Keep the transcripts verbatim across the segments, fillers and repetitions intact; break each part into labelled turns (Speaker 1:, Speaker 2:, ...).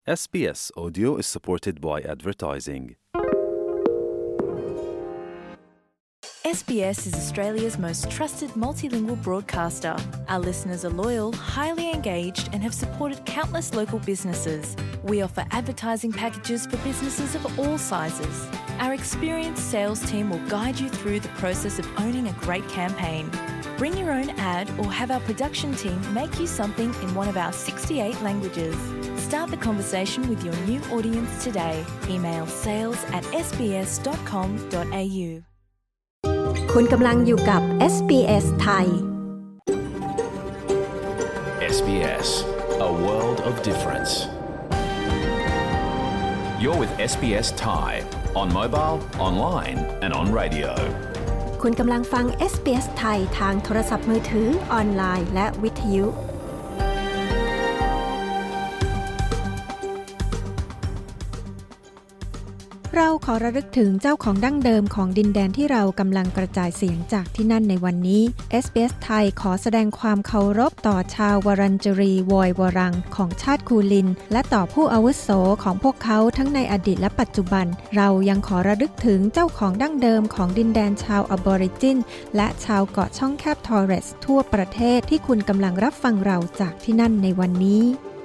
Speaker 1: S B S Audio is supported by advertising.
Speaker 2: S B S is Australia's most trusted multilingual broadcaster. Our listeners are loyal, highly engaged, and have supported countless local businesses. We offer advertising packages for businesses of all sizes. Our experienced sales team will guide you through the process of owning a great campaign. Bring your own ad or have our production team make you something in one of our sixty-eight languages. Start the conversation with your new audience today. Email sales at s b s dot com dot a u
Speaker 3: คุณกำลังอยู่กับ เอส บี เอส ไทย
Speaker 4: เอส บี เอส, a world of difference. You're with เอส บี เอส Thai on mobile, online and on radio.
Speaker 3: คุณกำลังฟัง เอส บี เอส ไทยทางโทรศัพท์มือถือออนไลน์และวิทยุเราขอระลึกถึงเจ้าของดั้งเดิมของดินแดนที่เรากำลังกระจายเสียงจากที่นั่นในวันนี้ เอส บี เอส ไทยขอแสดงความเคารพต่อชาววรัญจรีวอยวรังของชาติคูลินและต่อผู้อาวุโสของพวกเขาทั้งในอดีตและปัจจุบันเรายังขอระลึกถึงเจ้าของดั้งเดิมของดินแดนชาวอบอริจินและชาวเกาะช่องแคบทอร์เรสทั่วประเทศที่คุณกำลังรับฟังเราจากที่นั่นในวันนี้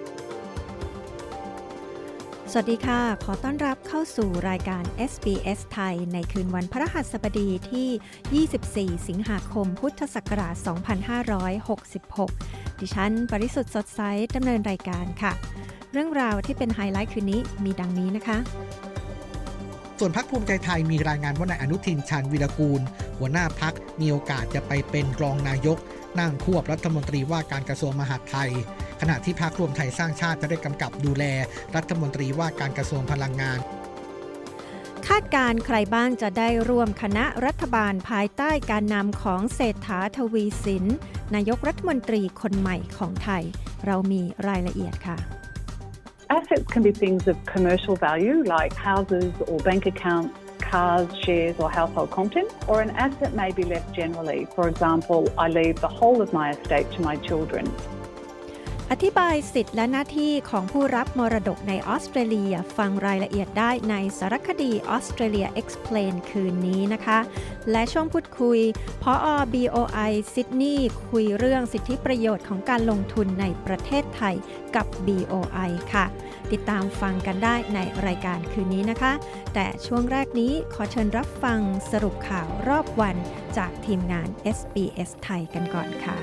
Speaker 3: สวัสดีค่ะขอต้อนรับเข้าสู่รายการ เอส บี เอส ไทยในคืนวันพฤหัสบดีที่ยี่สิบสี่สิงหาคมพุทธศักราชสองพันห้าร้อยหกสิบหกดิฉันปริสุทธิ์สดใสดำเนินรายการค่ะเรื่องราวที่เป็นไฮไลท์คืนนี้มีดังนี้นะคะ
Speaker 5: ส่วนพรรคภูมิใจไทยมีรายงานว่านายอนุทินชาญวีรกูลหัวหน้าพรรคมีโอกาสจะไปเป็นรองนายกนั่งควบรัฐมนตรีว่าการกระทรวงมหาดไทยขณะที่พรรครวมไทยสร้างชาติจะได้กำกับดูแลรัฐมนตรีว่าการกระทรวงพลังงาน
Speaker 3: คาดการณ์ใครบ้างจะได้ร่วมคณะรัฐบาลภายใต้การนำของเศรษฐาทวีสินนายกรัฐมนตรีคนใหม่ของไทยเรามีรายละเอียดค่ะ
Speaker 6: Assets can be things of commercial value like houses or bank accounts, cars, shares or household contents, or an asset may be left generally. For example, I leave the whole of my estate to my children.
Speaker 3: อธิบายสิทธิและหน้าที่ของผู้รับมรดกในออสเตรเลียฟังรายละเอียดได้ในสารคดี Australia Explain คืนนี้นะคะและช่วงพูดคุยผอ. บี โอ ไอ ซิดนีย์คุยเรื่องสิทธิประโยชน์ของการลงทุนในประเทศไทยกับ บี โอ ไอ ค่ะติดตามฟังกันได้ในรายการคืนนี้นะคะแต่ช่วงแรกนี้ขอเชิญรับฟังสรุปข่าวรอบวันจากทีมงาน เอส บี เอส ไทยกันก่อนค่ะ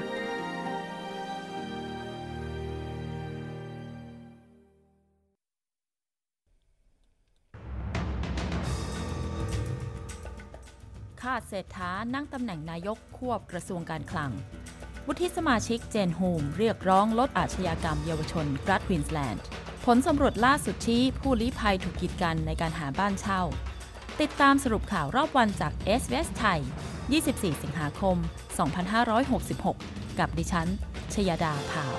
Speaker 7: ข้าเศรษฐานั่งตำแหน่งนายกควบกระทรวงการคลังวุฒิสมาชิกเจนโฮมเรียกร้องลดอาชญากรรมเยาวชนรัฐควีนสแลนด์ผลสำรวจล่าสุดชี้ผู้ลี้ภัยถูกกีดกันในการหาบ้านเช่าติดตามสรุปข่าวรอบวันจาก เอส บี เอส ไทยยี่สิบสี่สิงหาคมสองพันห้าร้อยหกสิบหกกับดิฉันชยดาพา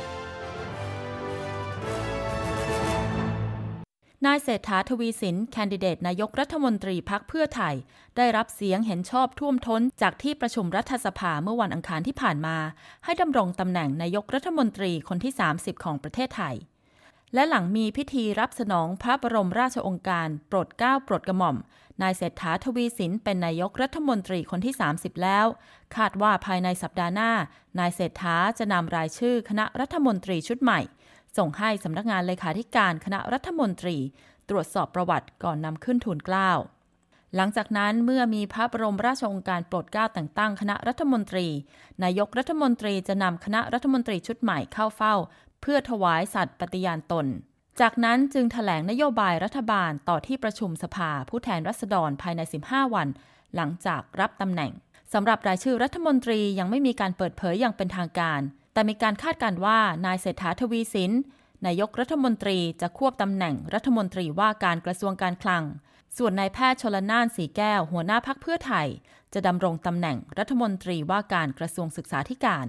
Speaker 7: วนายเศรษฐาทวีสินแคนดิเดตนายกรัฐมนตรีพรรคเพื่อไทยได้รับเสียงเห็นชอบท่วมท้นจากที่ประชุมรัฐสภาเมื่อวันอังคารที่ผ่านมาให้ดำรงตำแหน่งนายกรัฐมนตรีคนที่สามสิบของประเทศไทยและหลังมีพิธีรับสนองพระบรมราชโองการโปรดเกล้าโปรดกระหม่อมนายเศรษฐาทวีสินเป็นนายกรัฐมนตรีคนที่สามสิบแล้วคาดว่าภายในสัปดาห์หน้านายเศรษฐาจะนำรายชื่อคณะรัฐมนตรีชุดใหม่ส่งให้สำนักงานเลขาธิการคณะรัฐมนตรีตรวจสอบประวัติก่อนนำขึ้นทูลเกล้าหลังจากนั้นเมื่อมีพระบรมราชโองการโปรดเกล้าแต่งตั้งคณะรัฐมนตรีนายกรัฐมนตรีจะนำคณะรัฐมนตรีชุดใหม่เข้าเฝ้าเพื่อถวายสัตย์ปฏิญาณตนจากนั้นจึงแถลงนโยบายรัฐบาลต่อที่ประชุมสภาผู้แทนราษฎรภายในสิบห้าวันหลังจากรับตำแหน่งสำหรับรายชื่อรัฐมนตรียังไม่มีการเปิดเผยอย่างเป็นทางการแต่มีการคาดการณ์ว่านายเศรษฐาทวีสินนายกรัฐมนตรีจะควบตำแหน่งรัฐมนตรีว่าการกระทรวงการคลังส่วนนายแพทย์ชลน่านสีแก้วหัวหน้าพรรคเพื่อไทยจะดำรงตำแหน่งรัฐมนตรีว่าการกระทรวงศึกษาธิการ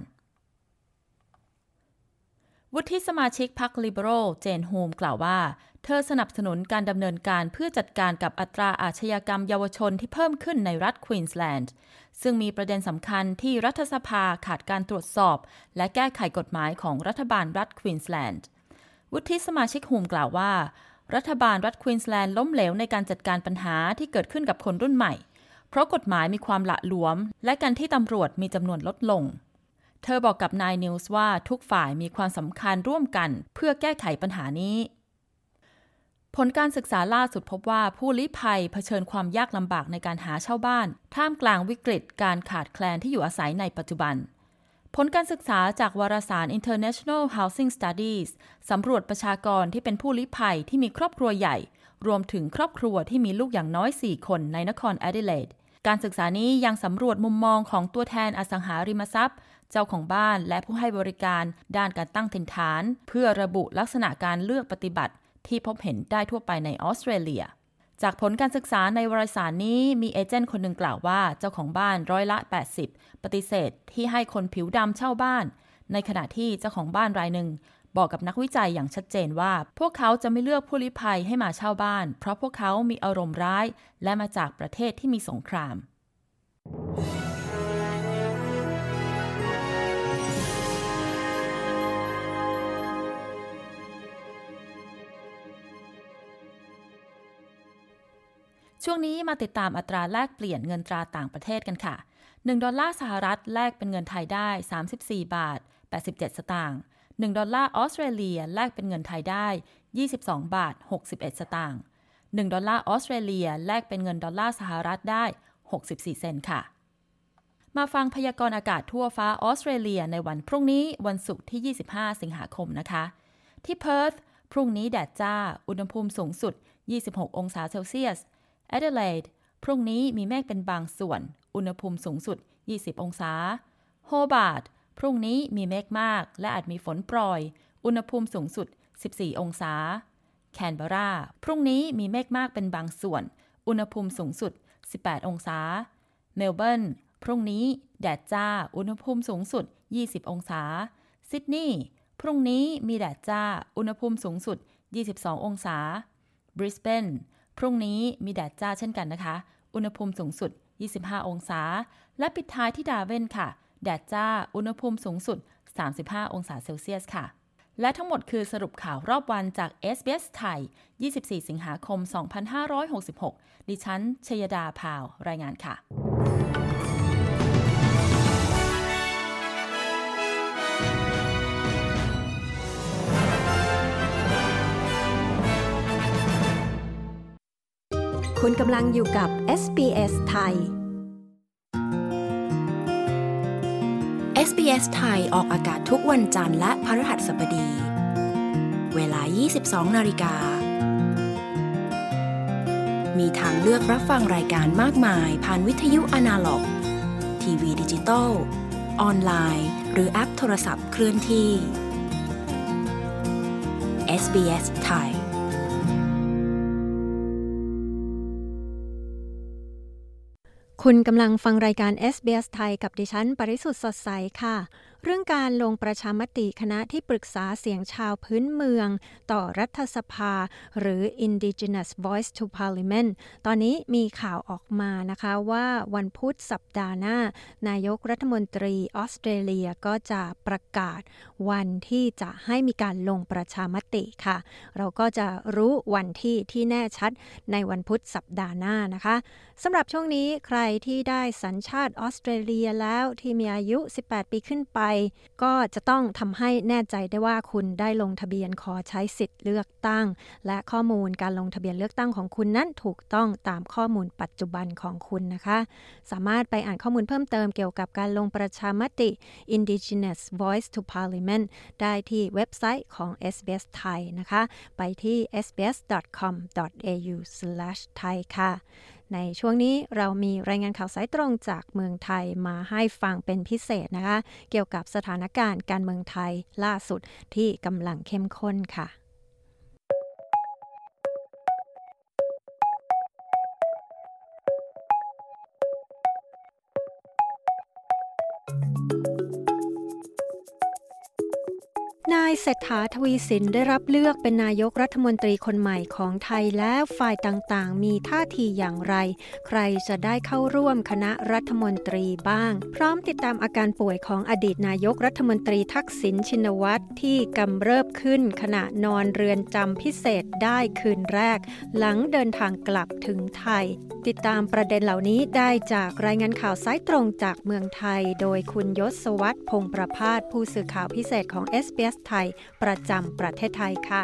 Speaker 7: วุฒิสมาชิกพรรคลิเบอรัลเจนโฮมกล่าวว่าเธอสนับสนุนการดำเนินการเพื่อจัดการกับอัตราอาชญากรรมเยาวชนที่เพิ่มขึ้นในรัฐควีนสแลนด์ซึ่งมีประเด็นสำคัญที่รัฐสภาขาดการตรวจสอบและแก้ไขกฎหมายของรัฐบาลรัฐควีนสแลนด์วุฒิสมาชิกฮูมกล่าวว่ารัฐบาลรัฐควีนสแลนด์ล้มเหลวในการจัดการปัญหาที่เกิดขึ้นกับคนรุ่นใหม่เพราะกฎหมายมีความหละหลวมและการที่ตำรวจมีจำนวนลดลงเธอบอกกับนายนิวส์ว่าทุกฝ่ายมีความสำคัญร่วมกันเพื่อแก้ไขปัญหานี้ผลการศึกษาล่าสุดพบว่าผู้ลี้ภัยเผชิญความยากลำบากในการหาเช่าบ้านท่ามกลางวิกฤตการขาดแคลนที่อยู่อาศัยในปัจจุบันผลการศึกษาจากวารสาร International Housing Studies สำรวจประชากรที่เป็นผู้ลี้ภัยที่มีครอบครัวใหญ่รวมถึงครอบครัวที่มีลูกอย่างน้อยสี่คนในนครแอดิเลดการศึกษานี้ยังสำรวจมุมมองของตัวแทนอสังหาริมทรัพย์เจ้าของบ้านและผู้ให้บริการด้านการตั้งถิ่นฐานเพื่อระบุลักษณะการเลือกปฏิบัติที่พบเห็นได้ทั่วไปในออสเตรเลียจากผลการศึกษาในวารสารนี้มีเอเจนต์คนหนึ่งกล่าวว่าเจ้าของบ้านร้อยละแปดสิบปฏิเสธที่ให้คนผิวดำเช่าบ้านในขณะที่เจ้าของบ้านรายหนึ่งบอกกับนักวิจัยอย่างชัดเจนว่าพวกเขาจะไม่เลือกผู้ลี้ภัยให้มาเช่าบ้านเพราะพวกเขามีอารมณ์ร้ายและมาจากประเทศที่มีสงครามช่วงนี้มาติดตามอัตราแลกเปลี่ยนเงินตราต่างประเทศกันค่ะหนึ่งดอลลาร์สหรัฐแลกเป็นเงินไทยได้สามสิบสี่บาทแปดสิบเจ็ดสตางค์หนึ่งดอลลาร์ออสเตรเลียแลกเป็นเงินไทยได้ยี่สิบสองบาทหกสิบเอ็ดสตางค์หนึ่งดอลลาร์ออสเตรเลียแลกเป็นเงินดอลลาร์สหรัฐได้หกสิบสี่เซนต์ค่ะมาฟังพยากรณ์อากาศทั่วฟ้าออสเตรเลียในวันพรุ่งนี้วันศุกร์ที่ยี่สิบห้าสิงหาคมนะคะที่เพิร์ธพรุ่งนี้แดดจ้าอุณหภูมิสูงสุดยี่สิบหกองศาเซลเซียสแอดิเลดพรุ่งนี้มีเมฆเป็นบางส่วนอุณหภูมิสูงสุดยี่สิบองศาโฮบาร์ตพรุ่งนี้มีเมฆมากและอาจมีฝนโปรยอุณหภูมิสูงสุดสิบสี่องศาแคนเบอราพรุ่งนี้มีเมฆมากเป็นบางส่วนอุณหภูมิสูงสุดสิบแปดองศาเมลเบิร์นพรุ่งนี้แดดจ้าอุณหภูมิสูงสุดยี่สิบองศาซิดนีย์พรุ่งนี้มีแดดจ้าอุณหภูมิสูงสุดยี่สิบสององศาบริสเบนพรุ่งนี้มีแดดจ้าเช่นกันนะคะอุณหภูมิสูงสุดยี่สิบห้าองศาและปิดท้ายที่ดาร์วินค่ะแดดจ้าอุณหภูมิสูงสุดสามสิบห้าองศาเซลเซียสค่ะและทั้งหมดคือสรุปข่าวรอบวันจาก เอส บี เอส ไทยยี่สิบสี่สิงหาคมสองพันห้าร้อยหกสิบหกดิฉันชยดาพาวรายงานค่ะ
Speaker 3: คุณกำลังอยู่กับ เอส บี เอส ไทย
Speaker 8: เอส บี เอส ไทยออกอากาศทุกวันจันทร์และพฤหัสบดี เวลา ยี่สิบสองนาฬิกา มีทางเลือกรับฟังรายการมากมายผ่านวิทยุอนาล็อก ทีวีดิจิตอล ออนไลน์ หรือแอปโทรศัพท์เคลื่อนที่ เอส บี เอส ไทย
Speaker 3: คุณกำลังฟังรายการ เอส บี เอส ไทยกับดิฉันปริสุทธิ์สดใสค่ะเรื่องการลงประชามติคณะที่ปรึกษาเสียงชาวพื้นเมืองต่อรัฐสภาหรือ Indigenous Voice to Parliament ตอนนี้มีข่าวออกมานะคะว่าวันพุธสัปดาห์หน้านายกรัฐมนตรีออสเตรเลียก็จะประกาศวันที่จะให้มีการลงประชามติค่ะเราก็จะรู้วันที่ที่แน่ชัดในวันพุธสัปดาห์หน้านะคะสำหรับช่วงนี้ใครที่ได้สัญชาติออสเตรเลียแล้วที่มีอายุสิบแปดปีขึ้นไปก็จะต้องทำให้แน่ใจได้ว่าคุณได้ลงทะเบียนขอใช้สิทธิ์เลือกตั้งและข้อมูลการลงทะเบียนเลือกตั้งของคุณนั้นถูกต้องตามข้อมูลปัจจุบันของคุณนะคะสามารถไปอ่านข้อมูลเพิ่มเติมเกี่ยวกับการลงประชามติ Indigenous Voice to Parliament ได้ที่เว็บไซต์ของ เอส บี เอส ไทยนะคะไปที่ เอส บี เอส ดอท คอม ดอท เอ ยู สแลช ไทย ค่ะในช่วงนี้เรามีรายงานข่าวสายตรงจากเมืองไทยมาให้ฟังเป็นพิเศษนะคะเกี่ยวกับสถานการณ์การเมืองไทยล่าสุดที่กำลังเข้มข้นค่ะนายเศรษฐาทวีสินได้รับเลือกเป็นนายกรัฐมนตรีคนใหม่ของไทยแล้วฝ่ายต่างๆมีท่าทีอย่างไรใครจะได้เข้าร่วมคณะรัฐมนตรีบ้างพร้อมติดตามอาการป่วยของอดีตนายกรัฐมนตรีทักษิณชินวัตรที่กำเริบขึ้นขณะนอนเรือนจำพิเศษได้คืนแรกหลังเดินทางกลับถึงไทยติดตามประเด็นเหล่านี้ได้จากรายงานข่าวสายตรงจากเมืองไทยโดยคุณยศวัฒน์พงษ์ประภาสผู้สื่อข่าวพิเศษของ เอส บี เอส ไทยประจำประเทศไทยค่ะ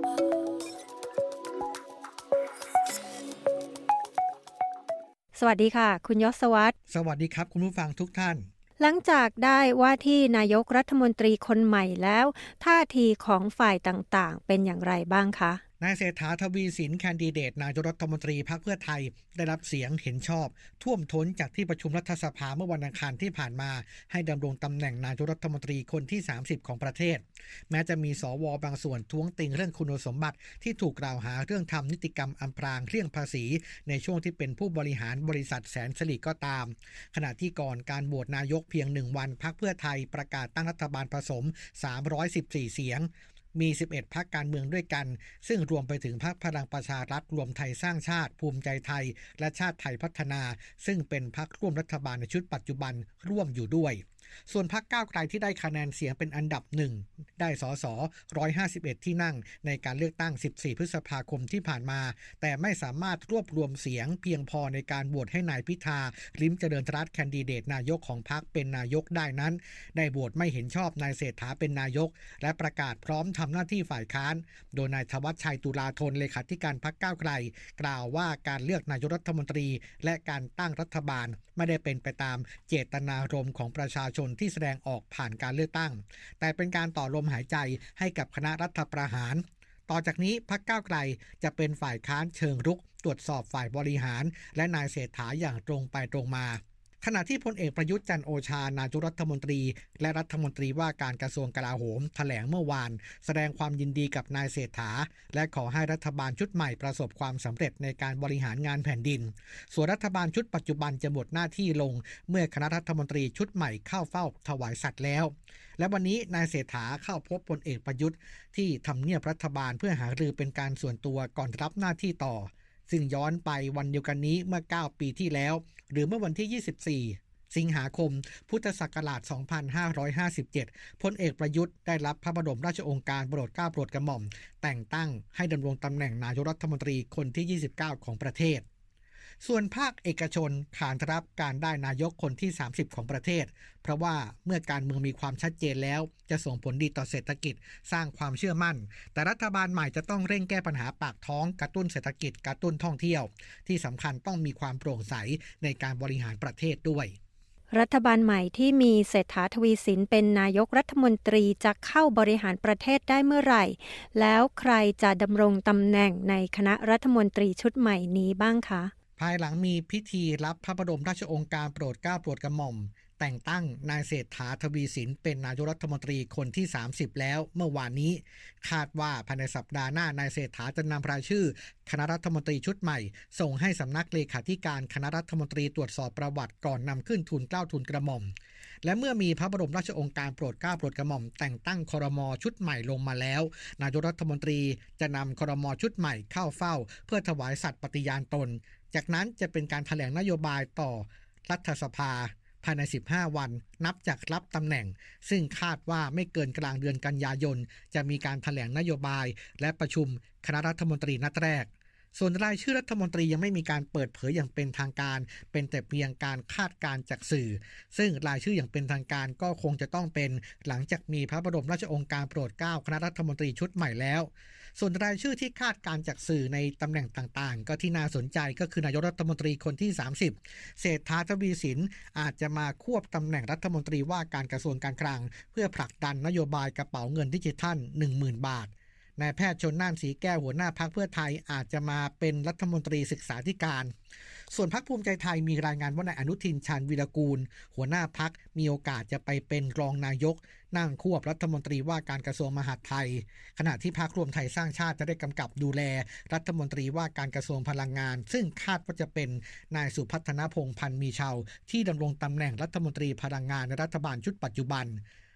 Speaker 3: สวัสดีค่ะคุณยศวัฒน์
Speaker 5: สวัสดีครับคุณผู้ฟังทุกท่าน
Speaker 3: หลังจากได้ว่าที่นายกรัฐมนตรีคนใหม่แล้วท่าทีของฝ่ายต่างๆเป็นอย่างไรบ้างคะ
Speaker 5: นายเศรษฐาทวีสินแคนดิเดตนายกรัฐมนตรีพรรคเพื่อไทยได้รับเสียงเห็นชอบท่วมท้นจากที่ประชุมรัฐสภาเมื่อวันอังคารที่ผ่านมาให้ดำรงตำแหน่งนายกรัฐมนตรีคนที่สามสิบของประเทศแม้จะมีสวบางส่วนท้วงติงเรื่องคุณสมบัติที่ถูกกล่าวหาเรื่องทำนิติกรรมอำพรางเลี่ยงภาษีในช่วงที่เป็นผู้บริหารบริษัทแสนสิริก็ตามขณะที่ก่อนการโหวตนายกเพียงหนึ่งวันพรรคเพื่อไทยประกาศตั้งรัฐบาลผสมสามร้อยสิบสี่เสียงมีสิบเอ็ดพรรคการเมืองด้วยกันซึ่งรวมไปถึงพรรคพลังประชารัฐรวมไทยสร้างชาติภูมิใจไทยและชาติไทยพัฒนาซึ่งเป็นพรรคร่วมรัฐบาลในชุดปัจจุบันร่วมอยู่ด้วยส่วนพรรคก้าวไกลที่ได้คะแนนเสียงเป็นอันดับหนึ่งได้สสหนึ่งร้อยห้าสิบเอ็ดที่นั่งในการเลือกตั้งสิบสี่พฤษภาคมที่ผ่านมาแต่ไม่สามารถรวบรวมเสียงเพียงพอในการโหวตให้นายพิธาลิ้มเจริญรัตน์แคนดิเดตนายกของพรรคเป็นนายกได้นั้นได้โหวตไม่เห็นชอบนายเศรษฐาเป็นนายกและประกาศพร้อมทำหน้าที่ฝ่ายค้านโดยนายธวัชชัยตุลาธนเลขาธิการพรรคก้าวไกลกล่าวว่าการเลือกนายกรัฐมนตรีและการตั้งรัฐบาลไม่ได้เป็นไปตามเจตนารมณ์ของประชาชนที่แสดงออกผ่านการเลือกตั้งแต่เป็นการต่อลมหายใจให้กับคณะรัฐประหารต่อจากนี้พรรคก้าวไกลจะเป็นฝ่ายค้านเชิงรุกตรวจสอบฝ่ายบริหารและนายเศรษฐาอย่างตรงไปตรงมาขณะที่พลเอกประยุทธ์จันทร์โอชานายกรัฐมนตรีและรัฐมนตรีว่าการกระทรวงกลาโหมแถลงเมื่อวานแสดงความยินดีกับนายเศรษฐาและขอให้รัฐบาลชุดใหม่ประสบความสำเร็จในการบริหารงานแผ่นดินส่วนรัฐบาลชุดปัจจุบันจะหมดหน้าที่ลงเมื่อคณะรัฐมนตรีชุดใหม่เข้าเฝ้าถวายสัตย์แล้วและวันนี้นายเศรษฐาเข้าพบพลเอกประยุทธ์ที่ทำเนียบรัฐบาลเพื่อหารือเป็นการส่วนตัวก่อนรับหน้าที่ต่อซึ่งย้อนไปวันเดียวกันนี้เมื่อเก้าปีที่แล้วหรือเมื่อวันที่ยี่สิบสี่สิงหาคมพุทธศักราชสองพันห้าร้อยห้าสิบเจ็ดพลเอกประยุทธ์ได้รับพระบรมราชโองการโปรดเกล้าโปรดกระหม่อมแต่งตั้งให้ดำรงตำแหน่งนายกรัฐมนตรีคนที่ยี่สิบเก้าของประเทศส่วนภาคเอกชนขานรับการได้นายกคนที่สามสิบของประเทศเพราะว่าเมื่อการเมืองมีความชัดเจนแล้วจะส่งผลดีต่อเศรษฐกิจสร้างความเชื่อมั่นแต่รัฐบาลใหม่จะต้องเร่งแก้ปัญหาปากท้องกระตุ้นเศรษฐกิจกระตุ้นท่องเที่ยวที่สำคัญต้องมีความโปร่งใสในการบริหารประเทศด้วย
Speaker 3: รัฐบาลใหม่ที่มีเศรษฐาทวีสินเป็นนายกรัฐมนตรีจะเข้าบริหารประเทศได้เมื่อไหร่แล้วใครจะดำรงตำแหน่งในคณะรัฐมนตรีชุดใหม่นี้บ้างคะ
Speaker 5: ภายหลังมีพิธีรับพระบรมราชโองการโปรดเกล้าโปรดกระหม่อมแต่งตั้งนายเศรษฐาทวีสินเป็นนายกรัฐมนตรีคนที่สามสิบแล้วเมื่อวานนี้คาดว่าภายในสัปดาห์หน้านายเศรษฐาจะนำรายชื่อคณะรัฐมนตรีชุดใหม่ส่งให้สำนักเลขาธิการคณะรัฐมนตรีตรวจสอบประวัติก่อนนำขึ้นทูลเกล้าทูลกระหม่อมและเมื่อมีพระบรมราชโองการโปรดเกล้าโปรดกระหม่อมแต่งตั้งครม.ชุดใหม่ลงมาแล้วนายกรัฐมนตรีจะนำครม.ชุดใหม่เข้าเฝ้าเพื่อถวายสัตย์ปฏิญาณตนจากนั้นจะเป็นการแถลงนโยบายต่อรัฐสภาภายในสิบห้าวันนับจากรับตำแหน่งซึ่งคาดว่าไม่เกินกลางเดือนกันยายนจะมีการแถลงนโยบายและประชุมคณะรัฐมนตรีนัดแรกส่วนรายชื่อรัฐมนตรียังไม่มีการเปิดเผยอย่างเป็นทางการเป็นแต่เพียงการคาดการณ์จากสื่อซึ่งรายชื่ออย่างเป็นทางการก็คงจะต้องเป็นหลังจากมีพระบรมราชโองการโปรดเกล้าคณะรัฐมนตรีชุดใหม่แล้วส่วนรายชื่อที่คาดการณ์จากสื่อในตำแหน่งต่างๆก็ที่น่าสนใจก็คือนายกรัฐมนตรีคนที่สามสิบเศรษฐาทวีสินอาจจะมาควบตำแหน่งรัฐมนตรีว่าการกระทรวงการคลังเพื่อผลักดันนโยบายกระเป๋าเงินดิจิทัล หนึ่งหมื่น บาทนายแพทย์ชลน่านสีแก้วหัวหน้าพรรคเพื่อไทยอาจจะมาเป็นรัฐมนตรีศึกษาธิการส่วนพรรคภูมิใจไทยมีรายงานว่านายอนุทินชาญวีรกูลหัวหน้าพรรคมีโอกาสจะไปเป็นรองนายกนั่งควบรัฐมนตรีว่าการกระทรวงมหาดไทยขณะที่พรรครวมไทยสร้างชาติจะได้กำกับดูแลรัฐมนตรีว่าการกระทรวงพลังงานซึ่งคาดว่าจะเป็นนายสุพัฒนพงษ์พันธ์มีเชาที่ดำรงตำแหน่งรัฐมนตรีพลังงานในรัฐบาลชุดปัจจุบัน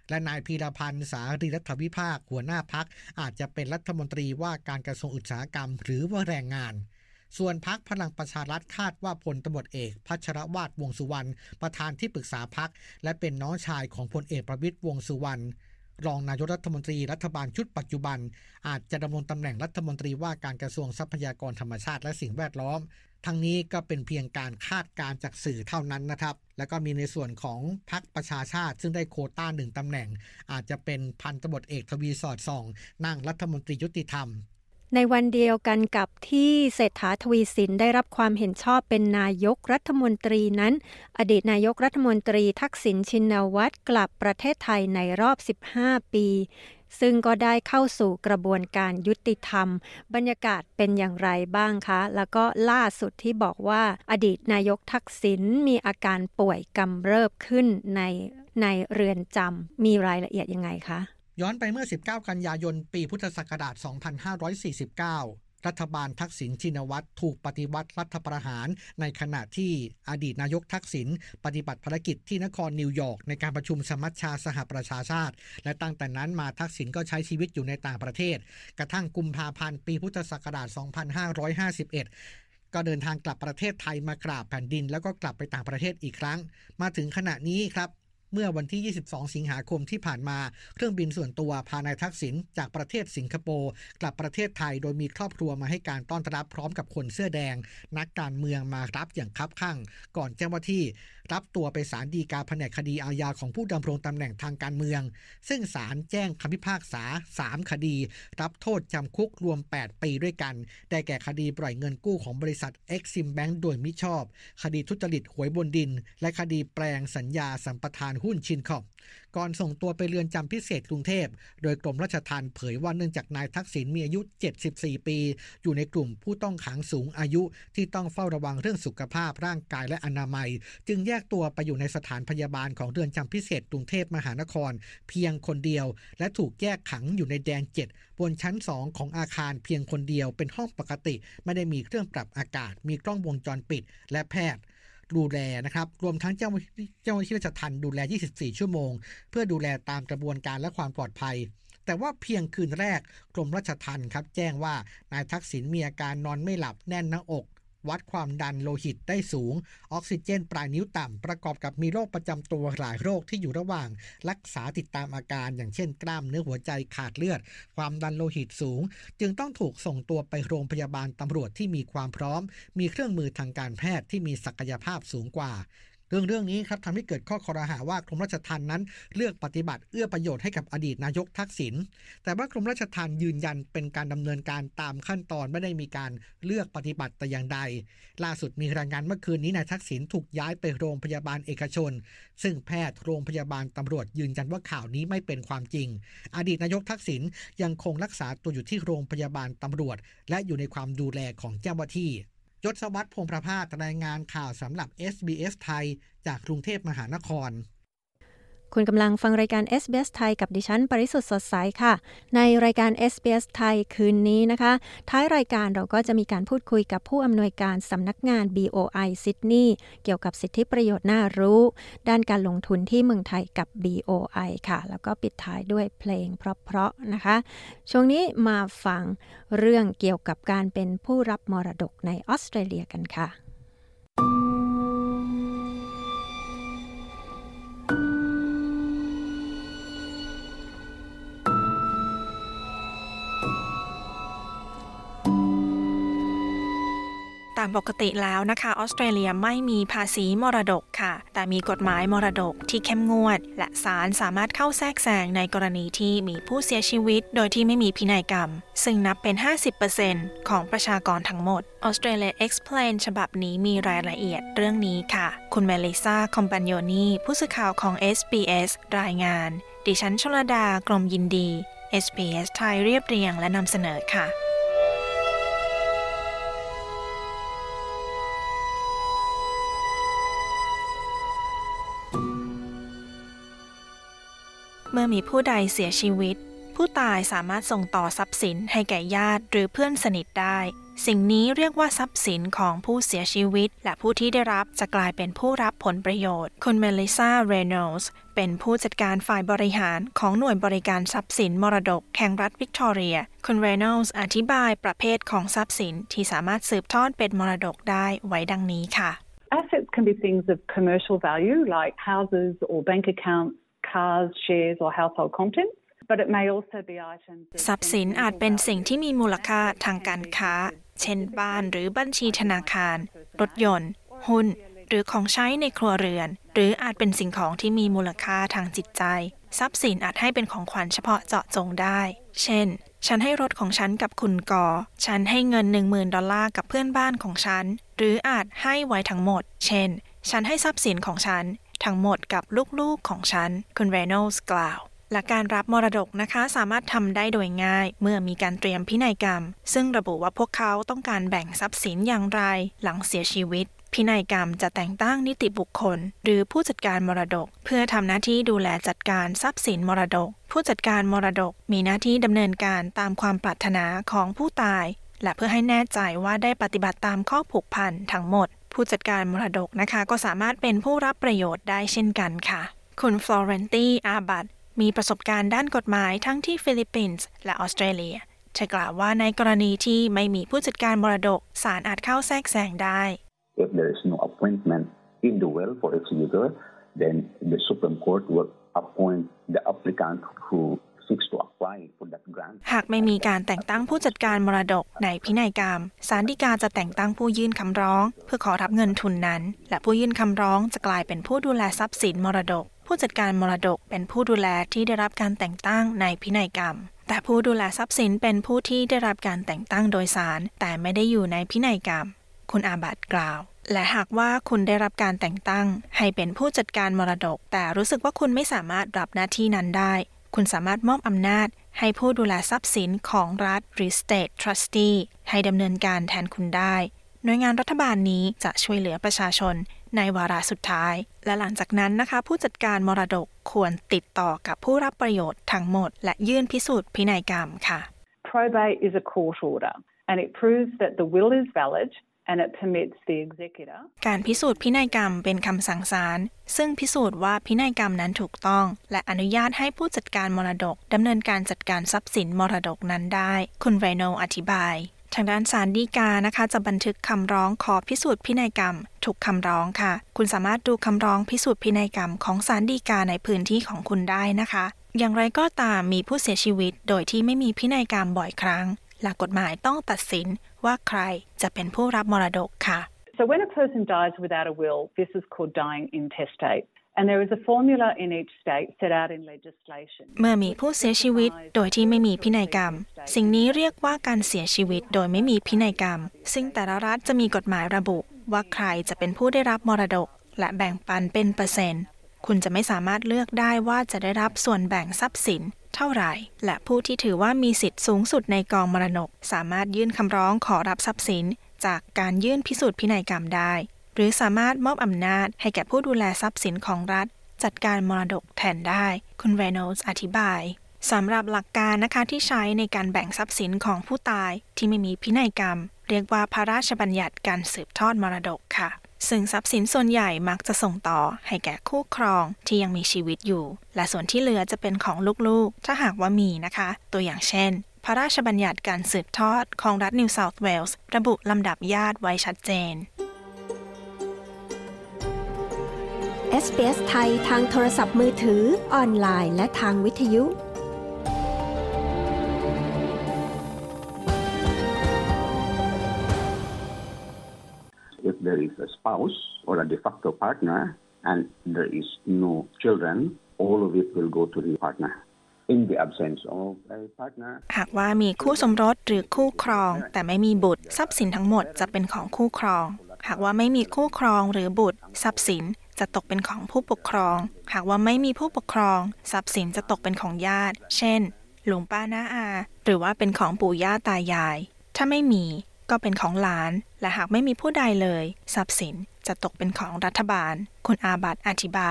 Speaker 5: และนายพีรพันธ์สารีรัฐวิภาคหัวหน้าพรรคอาจจะเป็นรัฐมนตรีว่าการกระทรวงอุตสาหกรรมหรือว่าแรงงานส่วนพรรคพลังประชารัฐคาดว่าพลตำรวจเอกพัชรวาทวงษ์สุวรรณประธานที่ปรึกษาพรรคและเป็นน้องชายของพลเอกประวิตรวงษ์สุวรรณรองนายกรัฐมนตรีรัฐบาลชุดปัจจุบันอาจจะดำรงตำแหน่งรัฐมนตรีว่าการกระทรวงทรัพยากรธรรมชาติและสิ่งแวดล้อมทั้งนี้ก็เป็นเพียงการคาดการณ์จากสื่อเท่านั้นนะครับแล้วก็มีในส่วนของพรรคประชาชาติซึ่งได้โควต้าหนึ่งตำแหน่งอาจจะเป็นพันตำรวจเอกทวีสอดส่องนั่งรัฐมนตรียุติธรรม
Speaker 3: ในวันเดียวกันกับที่เศรษฐาทวีสินได้รับความเห็นชอบเป็นนายกรัฐมนตรีนั้นอดีตนายกรัฐมนตรีทักษิณชินวัตรกลับประเทศไทยในรอบสิบห้าปีซึ่งก็ได้เข้าสู่กระบวนการยุติธรรมบรรยากาศเป็นอย่างไรบ้างคะแล้วก็ล่าสุดที่บอกว่าอดีตนายกทักษิณมีอาการป่วยกำเริบขึ้นในในเรือนจำมีรายละเอียดยังไงคะ
Speaker 5: ย้อนไปเมื่อสิบเก้ากันยายนปีพุทธศักราชสองพันห้าร้อยสี่สิบเก้ารัฐบาลทักษิณชินวัตรถูกปฏิวัติรัฐประหารในขณะที่อดีตนายกทักษิณปฏิบัติภารกิจที่นครนิวยอร์กในการประชุมสมัชชาสหประชาชาติและตั้งแต่นั้นมาทักษิณก็ใช้ชีวิตอยู่ในต่างประเทศกระทั่งกุมภาพันธ์ปีพุทธศักราชสองพันห้าร้อยห้าสิบเอ็ดก็เดินทางกลับประเทศไทยมากราบแผ่นดินแล้วก็กลับไปต่างประเทศอีกครั้งมาถึงขณะนี้ครับเมื่อวันที่ยี่สิบสองสิงหาคมที่ผ่านมาเครื่องบินส่วนตัวพานายทักษิณจากประเทศสิงคโปร์กลับประเทศไทยโดยมีครอบครัวมาให้การต้อนรับพร้อมกับคนเสื้อแดงนักการเมืองมารับอย่างคับคั่งก่อนเจ้าหน้าที่รับตัวไปศาลฎีกาแผนกคดีอาญาของผู้ดำรงตำแหน่งทางการเมืองซึ่งศาลแจ้งคำพิพากษาสามคดีรับโทษจำคุกรวมแปดปีด้วยกันได้แก่คดีปล่อยเงินกู้ของบริษัท Exim Bank โดยมิชอบคดีทุจริตหวยบนดินและคดีแปลงสัญญาสัมปทานหุ้นชินคอร์ปก่อนส่งตัวไปเรือนจำพิเศษกรุงเทพโดยกรมราชทัณฑ์เผยว่าเนื่องจากนายทักษิณมีอายุเจ็ดสิบสี่ปีอยู่ในกลุ่มผู้ต้องขังสูงอายุที่ต้องเฝ้าระวังเรื่องสุขภาพร่างกายและอนามัยจึงแยกตัวไปอยู่ในสถานพยาบาลของเรือนจำพิเศษกรุงเทพมหานครเพียงคนเดียวและถูกแยกขังอยู่ในแดนเจ็ดบนชั้นสองของอาคารเพียงคนเดียวเป็นห้องปกติไม่ได้มีเครื่องปรับอากาศมีกล้องวงจรปิดและแพทย์ดูแลนะครับรวมทั้งเจ้าเจ้าหน้าที่ราชทัณฑ์ดูแลยี่สิบสี่ชั่วโมงเพื่อดูแลตามกระบวนการและความปลอดภัยแต่ว่าเพียงคืนแรกกรมราชทัณฑ์ครับแจ้งว่านายทักษิณมีอาการนอนไม่หลับแน่นหน้าอกวัดความดันโลหิตได้สูงออกซิเจนปลายนิ้วต่ำประกอบกับมีโรคประจำตัวหลายโรคที่อยู่ระหว่างรักษาติดตามอาการอย่างเช่นกล้ามเนื้อหัวใจขาดเลือดความดันโลหิตสูงจึงต้องถูกส่งตัวไปโรงพยาบาลตำรวจที่มีความพร้อมมีเครื่องมือทางการแพทย์ที่มีศักยภาพสูงกว่าเรื่องเรื่องนี้ครับทำให้เกิดข้อคอรหาว่ากรมราชทัณฑ์นั้นเลือกปฏิบัติเอื้อประโยชน์ให้กับอดีตนายกทักษิณแต่ว่ากรมราชทัณฑ์ยืนยันเป็นการดำเนินการตามขั้นตอนไม่ได้มีการเลือกปฏิบัติแต่อย่างใดล่าสุดมีรายงานเมื่อคืนนี้นายทักษิณถูกย้ายไปโรงพยาบาลเอกชนซึ่งแพทย์โรงพยาบาลตำรวจยืนยันว่าข่าวนี้ไม่เป็นความจริงอดีตนายกทักษิณยังคงรักษาตัวอยู่ที่โรงพยาบาลตำรวจและอยู่ในความดูแลของเจ้าหน้าที่ยศวัฒน์ พงษ์ประภาสรายงานข่าวสำหรับ เอส บี เอส ไทยจากกรุงเทพมหานคร
Speaker 3: คุณกำลังฟังรายการ เอส บี เอส ไทยกับดิฉันปริสุทธิ์สดใสค่ะในรายการ เอส บี เอส ไทยคืนนี้นะคะท้ายรายการเราก็จะมีการพูดคุยกับผู้อำนวยการสำนักงาน บี โอ ไอ ซิดนีย์เกี่ยวกับสิทธิประโยชน์น่ารู้ด้านการลงทุนที่เมืองไทยกับ บี โอ ไอ ค่ะแล้วก็ปิดท้ายด้วยเพลงเพราะๆนะคะช่วงนี้มาฟังเรื่องเกี่ยวกับการเป็นผู้รับมรดกในออสเตรเลียกันค่ะ
Speaker 9: ตามปกติแล้วนะคะออสเตรเลียไม่มีภาษีมรดกค่ะแต่มีกฎหมายมรดกที่เข้มงวดและศาลสามารถเข้าแทรกแซงในกรณีที่มีผู้เสียชีวิตโดยที่ไม่มีพินัยกรรมซึ่งนับเป็น ห้าสิบเปอร์เซ็นต์ ของประชากรทั้งหมด Australia Explain ฉบับนี้มีรายละเอียดเรื่องนี้ค่ะคุณเมลิซาคอมปาโยนีผู้สื่อข่าวของ เอส บี เอส รายงานดิฉันชลดากรมยินดี เอส บี เอส ไทยเรียบเรียงและนำเสนอค่ะเมื่อมีผู้ใดเสียชีวิตผู้ตายสามารถส่งต่อทรัพย์สินให้แก่ญาติหรือเพื่อนสนิทได้สิ่งนี้เรียกว่าทรัพย์สินของผู้เสียชีวิตและผู้ที่ได้รับจะกลายเป็นผู้รับผลประโยชน์คุณเมลิซาเรโนลส์เป็นผู้จัดการฝ่ายบริหารของหน่วยบริการทรัพย์สินมรดกแห่งรัฐวิกตอเรียคุณเรโนลส์อธิบายประเภทของทรัพย์สินที่สามารถสืบทอดเป็นมรดกได้ไว้ดังนี้ค่ะ
Speaker 6: Assets can be things of commercial value like houses or bank accounts, cars, shares or household contents.But it may also be items
Speaker 9: ทรัพย์สินอาจเป็นสิ่งที่มีมูลค่าทางการค้าเช่นบ้านหรือบัญชีธนาคารรถยนต์หุ้นหรือของใช้ในครัวเรือนหรืออาจเป็นสิ่งของที่มีมูลค่าทางจิตใจทรัพย์สินอาจให้เป็นของขวัญเฉพาะเจาะจงได้เช่นฉันให้รถของฉันกับคุณกอฉันให้เงิน หนึ่งหมื่น ดอลลาร์กับเพื่อนบ้านของฉันหรืออาจให้ไว้ทั้งหมดเช่นฉันให้ทรัพย์สินของฉันทั้งหมดกับลูกๆของฉันคุณเรโนลส์กล่าวและการรับมรดกนะคะสามารถทำได้โดยง่ายเมื่อมีการเตรียมพินัยกรรมซึ่งระบุว่าพวกเขาต้องการแบ่งทรัพย์สินอย่างไรหลังเสียชีวิตพินัยกรรมจะแต่งตั้งนิติบุคคลหรือผู้จัดการมรดกเพื่อทำหน้าที่ดูแลจัดการทรัพย์สินมรดกผู้จัดการมรดกมีหน้าที่ดำเนินการตามความปรารถนาของผู้ตายและเพื่อให้แน่ใจว่าได้ปฏิบัติตามข้อผูกพันทั้งหมดผู้จัดการมรดกนะคะก็สามารถเป็นผู้รับประโยชน์ได้เช่นกันค่ะคุณฟลอเรนตี้อาบัตมีประสบการณ์ด้านกฎหมายทั้งที่ฟิลิปปินส์และออสเตรเลียเธอกล่าวว่าในกรณีที่ไม่มีผู้จัดการมรดกศาลอาจเข้าแทรกแซงได้
Speaker 10: If there is no appointment in the will for executor, then the Supreme Court will appoint the applicant who seeks to apply for that grant.
Speaker 9: หากไม่มีการแต่งตั้งผู้จัดการมรดกในพินัยกรรมศาลฎีกาจะแต่งตั้งผู้ยื่นคำร้องเพื่อขอรับเงินทุนนั้นและผู้ยื่นคำร้องจะกลายเป็นผู้ดูแลทรัพย์สินมรดกผู้จัดการมรดกเป็นผู้ดูแลที่ได้รับการแต่งตั้งในพินัยกรรมแต่ผู้ดูแลทรัพย์สินเป็นผู้ที่ได้รับการแต่งตั้งโดยศาลแต่ไม่ได้อยู่ในพินัยกรรมคุณอาบัตกล่าวและหากว่าคุณได้รับการแต่งตั้งให้เป็นผู้จัดการมรดกแต่รู้สึกว่าคุณไม่สามารถรับหน้าที่นั้นได้คุณสามารถมอบอำนาจให้ผู้ดูแลทรัพย์สินของรัฐหรือ State Trustee ให้ดำเนินการแทนคุณได้หน่วยงานรัฐบาลนี้จะช่วยเหลือประชาชนในวาระสุดท้ายและหลังจากนั้นนะคะผู้จัดการมรดกควรติดต่อกับผู้รับประโยชน์ทั้งหมดและยื่นพิสูจน์พินัยกรรมค่ะ
Speaker 6: Probate is a court order and it proves that the will is valid and it permits the executor
Speaker 9: การพิสูจน์พินัยกรรมเป็นคำสั่งศาลซึ่งพิสูจน์ว่าพินัยกรรมนั้นถูกต้องและอนุญาตให้ผู้จัดการมรดกดำเนินการจัดการทรัพย์สินมรดกนั้นได้คุณเรโนอธิบายทางด้านศาลฎีกานะคะจะบันทึกคำร้องขอพิสูจน์พินัยกรรมทุกคำร้องค่ะคุณสามารถดูคำร้องพิสูจน์พินัยกรรมของศาลฎีกาในพื้นที่ของคุณได้นะคะอย่างไรก็ตามมีผู้เสียชีวิตโดยที่ไม่มีพินัยกรรมบ่อยครั้งหลักกฎหมายต้องตัดสินว่าใครจะเป็นผู้รับมรดกค่ะ
Speaker 6: So when a person dies without a will, this is called dying intestate.And there is a formula in each state set out in legislation.
Speaker 9: เมื่อมีผู้เสียชีวิตโดยที่ไม่มีพินัยกรรมสิ่งนี้เรียกว่าการเสียชีวิตโดยไม่มีพินัยกรรมซึ่งแต่ละรัฐจะมีกฎหมายระบุว่าใครจะเป็นผู้ได้รับมรดกและแบ่งปันเป็นเปอร์เซ็นต์คุณจะไม่สามารถเลือกได้ว่าจะได้รับส่วนแบ่งทรัพย์สินเท่าไหร่และผู้ที่ถือว่ามีสิทธิ์สูงสุดในกองมรดกสามารถยื่นคำร้องขอรับทรัพย์สินจากการยื่นพิสูจน์พินัยกรรมได้หรือสามารถมอบอำนาจให้แก่ผู้ดูแลทรัพย์สินของรัฐจัดการมรดกแทนได้คุณเรโนลส์อธิบายสำหรับหลักการนะคะที่ใช้ในการแบ่งทรัพย์สินของผู้ตายที่ไม่มีพินัยกรรมเรียกว่าพระราชบัญญัติการสืบทอดมรดกค่ะซึ่งทรัพย์สินส่วนใหญ่มักจะส่งต่อให้แก่คู่ครองที่ยังมีชีวิตอยู่และส่วนที่เหลือจะเป็นของลูกๆถ้าหากว่ามีนะคะตัวอย่างเช่นพระราชบัญญัติการสืบทอดของรัฐนิวเซาท์เวลส์ระบุลำดับญาติไว้ชัดเจน
Speaker 3: เอส บี เอส ไทยทางโทรศัพท์มือถือออนไลน์และทางวิทยุ
Speaker 10: If there is a spouse or a de facto partner and there is no children, all of it will go to the partner. In the absence of a partner,
Speaker 9: หากว่ามีคู่สมรสหรือคู่ครองแต่ไม่มีบุตรทรัพย์สินทั้งหมดจะเป็นของคู่ครองหากว่าไม่มีคู่ครองหรือบุตรทรัพย์สินจะตกเป็นของผู้ปกครองหากว่าไม่มีผู้ปกครองทรัพย์สินจะตกเป็นของญาติเช่นลุงป้าน้าอาหรือว่าเป็นของปู่ย่าตายายถ้าไม่มีก็เป็นของหลานและหากไม่มีผู้ใดเลยทรัพย์สินจะตกเป็นของรัฐบาลคุณอาบัตอธิบาย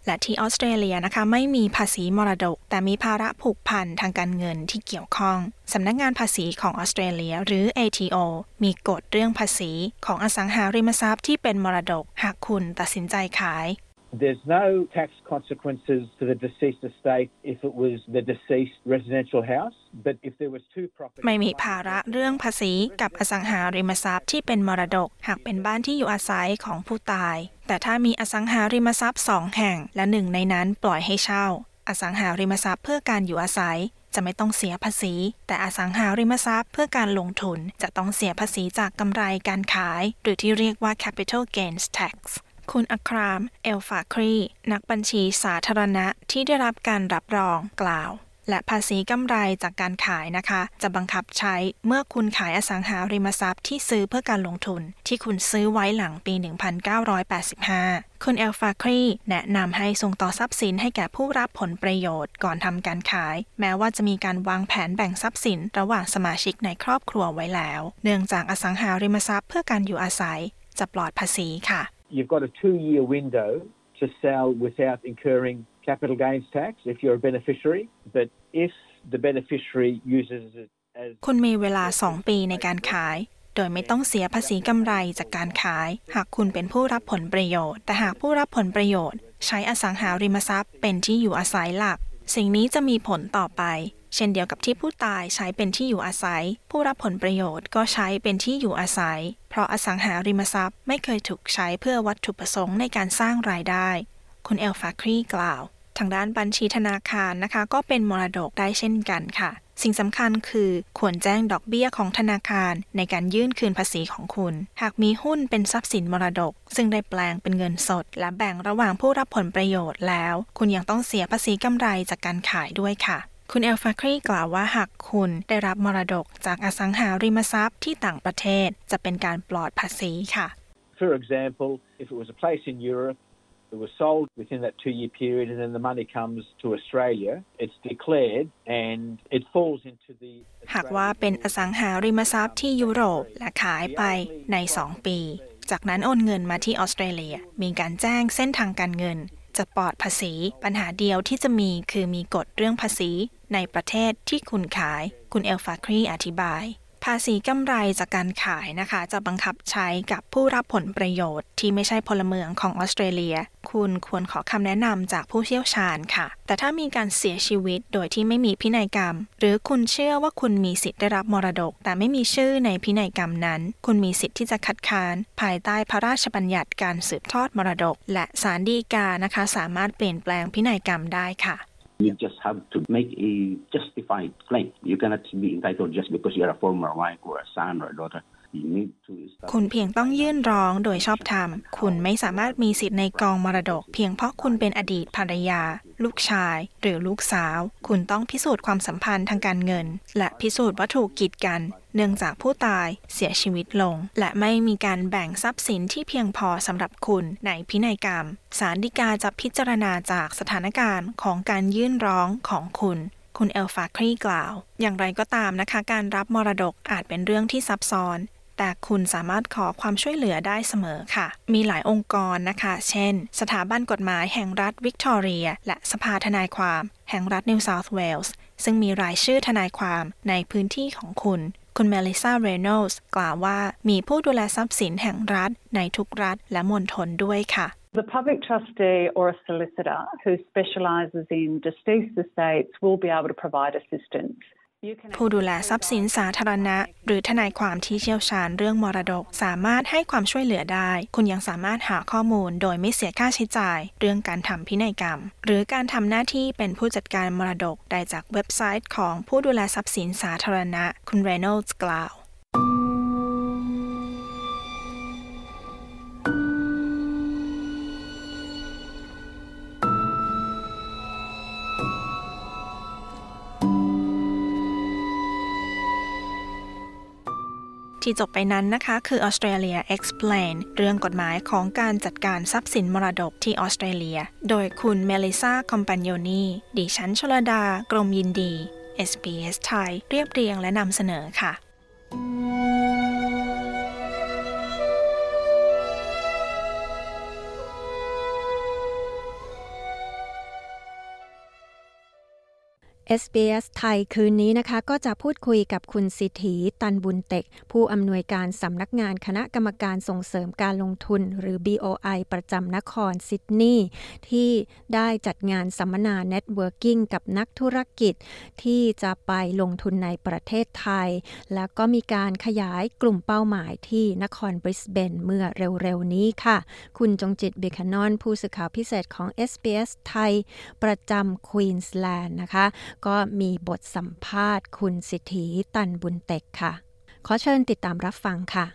Speaker 9: และที่ออสเตรเลียนะคะไม่มีภาษีมรดกแต่มีภาระผูกพันทางการเงินที่เกี่ยวข้องสำนักงานภาษีของออสเตรเลียหรือ เอ ที โอ มีกฎเรื่องภาษีของอสังหาริมทรัพย์ที่เป็นมรดกหากคุณตัดสินใจขาย
Speaker 11: There's no tax consequences to the deceased estate if it was the deceased residential house, but if there was two properties
Speaker 9: ไม่มีภาระเรื่องภาษีกับอสังหาริมทรัพย์ที่เป็นมรดกหากเป็นบ้านที่อยู่อาศัยของผู้ตายแต่ถ้ามีอสังหาริมทรัพย์สองแห่งและหนึ่งในนั้นปล่อยให้เช่าอสังหาริมทรัพย์เพื่อการอยู่อาศัยจะไม่ต้องเสียภาษีแต่อสังหาริมทรัพย์เพื่อการลงทุนจะต้องเสียภาษีจากกำไรการขายหรือที่เรียกว่า capital gains taxคุณอัคราม เอลฟาครี นักบัญชีสาธารณะที่ได้รับการรับรองกล่าวและภาษีกำไรจากการขายนะคะจะบังคับใช้เมื่อคุณขายอสังหาริมทรัพย์ที่ซื้อเพื่อการลงทุนที่คุณซื้อไว้หลังปี หนึ่งพันเก้าร้อยแปดสิบห้า คุณเอลฟาครีแนะนำให้ส่งต่อทรัพย์สินให้แก่ผู้รับผลประโยชน์ก่อนทำการขายแม้ว่าจะมีการวางแผนแบ่งทรัพย์สินระหว่างสมาชิกในครอบครัวไว้แล้วเนื่องจากอสังหาริมทรัพย์เพื่อการอยู่อาศัยจะปลอดภาษีค่ะ
Speaker 11: You've got a two-year window to sell without incurring capital gains tax if you're a beneficiary, but if the beneficiary uses it as
Speaker 9: คุณมีเวลาสองปีในการขายโดยไม่ต้องเสียภาษีกำไรจากการขายหากคุณเป็นผู้รับผลประโยชน์แต่หากผู้รับผลประโยชน์ใช้อสังหาริมทรัพย์เป็นที่อยู่อาศัยหลักสิ่งนี้จะมีผลต่อไปเช่นเดียวกับที่ผู้ตายใช้เป็นที่อยู่อาศัยผู้รับผลประโยชน์ก็ใช้เป็นที่อยู่อาศัยเพราะอสังหาริมทรัพย์ไม่เคยถูกใช้เพื่อวัตถุประสงค์ในการสร้างรายได้คุณเอลฟาครีกล่าวทางด้านบัญชีธนาคารนะคะก็เป็นมรดกได้เช่นกันค่ะสิ่งสำคัญคือควรแจ้งดอกเบี้ยของธนาคารในการยื่นคืนภาษีของคุณหากมีหุ้นเป็นทรัพย์สินมรดกซึ่งได้แปลงเป็นเงินสดและแบ่งระหว่างผู้รับผลประโยชน์แล้วคุณยังต้องเสียภาษีกำไรจากการขายด้วยค่ะคุณเอลฟาครีกล่าวว่าหากคุณได้รับมรดกจากอสังหาริมทรัพย์ที่ต่างประเทศจะเป็นการปลอดภาษีค่ะ
Speaker 11: For example, if it was a place in Europe it was sold within that two-year period and then the money comes to Australia it's declared and it falls into the
Speaker 9: หากว่าเป็นอสังหาริมทรัพย์ที่ยุโรปและขายไปในสองปีจากนั้นโอนเงินมาที่ออสเตรเลียมีการแจ้งเส้นทางการเงินจะปลอดภาษีปัญหาเดียวที่จะมีคือมีกฎเรื่องภาษีในประเทศที่คุณขายคุณเอลฟาครีอธิบายภาษีกำไรจากการขายนะคะจะบังคับใช้กับผู้รับผลประโยชน์ที่ไม่ใช่พลเมืองของออสเตรเลียคุณควรขอคำแนะนำจากผู้เชี่ยวชาญค่ะแต่ถ้ามีการเสียชีวิตโดยที่ไม่มีพินัยกรรมหรือคุณเชื่อว่าคุณมีสิทธิ์ได้รับมรดกแต่ไม่มีชื่อในพินัยกรรมนั้นคุณมีสิทธิ์ที่จะคัดค้านภายใต้พระราชบัญญัติการสืบทอดมรดกและศาลฎีกานะคะสามารถเปลี่ยนแปลงพินัยกรรมได้ค่ะ
Speaker 10: You just have to make a justified claim. You cannot be entitled just because you're a former wife or a son or a daughter. You need to
Speaker 9: คุณเพียงต้องยื่นร้องโดยชอบธรรมคุณไม่สามารถมีสิทธิ์ในกองมรดกเพียงเพราะคุณเป็นอดีตภรรยาลูกชายหรือลูกสาวคุณต้องพิสูจน์ความสัมพันธ์ทางการเงินและพิสูจน์ว่าถูกกีดกันเนื่องจากผู้ตายเสียชีวิตลงและไม่มีการแบ่งทรัพย์สินที่เพียงพอสำหรับคุณในพินัยกรรมศาลฎีกาจะพิจารณาจากสถานการณ์ของการยื่นร้องของคุณคุณเอลฟาครีกล่าวอย่างไรก็ตามนะคะการรับมรดกอาจเป็นเรื่องที่ซับซ้อนแต่คุณสามารถขอความช่วยเหลือได้เสมอค่ะมีหลายองค์กรนะคะเช่นสถาบันกฎหมายแห่งรัฐวิกตอเรียและสภาทนายความแห่งรัฐนิวเซาท์เวลส์ซึ่งมีรายชื่อทนายความในพื้นที่ของคุณคุณเมลิซาเรโนลส์กล่าวว่ามีผู้ดูแลทรัพย์สินแห่งรัฐในทุกรัฐและมณฑลด้วยค่ะ
Speaker 6: The public trustee or a solicitor who specialises in deceased estates will be able to provide assistance
Speaker 9: ผู้ดูแลทรัพย์สินสาธารณะหรือทนายความที่เชี่ยวชาญเรื่องมรดกสามารถให้ความช่วยเหลือได้คุณยังสามารถหาข้อมูลโดยไม่เสียค่าใช้จ่ายเรื่องการทำพินัยกรรมหรือการทำหน้าที่เป็นผู้จัดการมรดกได้จากเว็บไซต์ของผู้ดูแลทรัพย์สินสาธารณะคุณเรโนลด์กล่าว ที่จบไปนั้นนะคะคือ Australia Explain เรื่องกฎหมายของการจัดการทรัพย์สินมรดกที่ออสเตรเลียโดยคุณเมลิซาคอมปาโยนีดิฉันชลดากรมยินดี เอส บี เอส ไทยเรียบเรียงและนำเสนอค่ะ
Speaker 3: เอส บี เอส ไทยคืนนี้นะคะก็จะพูดคุยกับคุณสิทธีตันบุญเต็กผู้อำนวยการสำนักงานคณะกรรมการส่งเสริมการลงทุนหรือ บี โอ ไอ ประจำนครซิดนีย์ที่ได้จัดงานสัมมนา Networking กับนักธุรกิจที่จะไปลงทุนในประเทศไทยแล้วก็มีการขยายกลุ่มเป้าหมายที่นครบริสเบนเมื่อเร็วๆนี้ค่ะคุณจงจิต เบคานอนผู้สื่อข่าวพิเศษของ เอส บี เอส ไทยประจำควีนส์แลนด์นะคะก็มีบทสัมภาษณ์คุณสิทธีตันบุญเต็กค่ะขอเชิญติดตามรับฟังค่ะ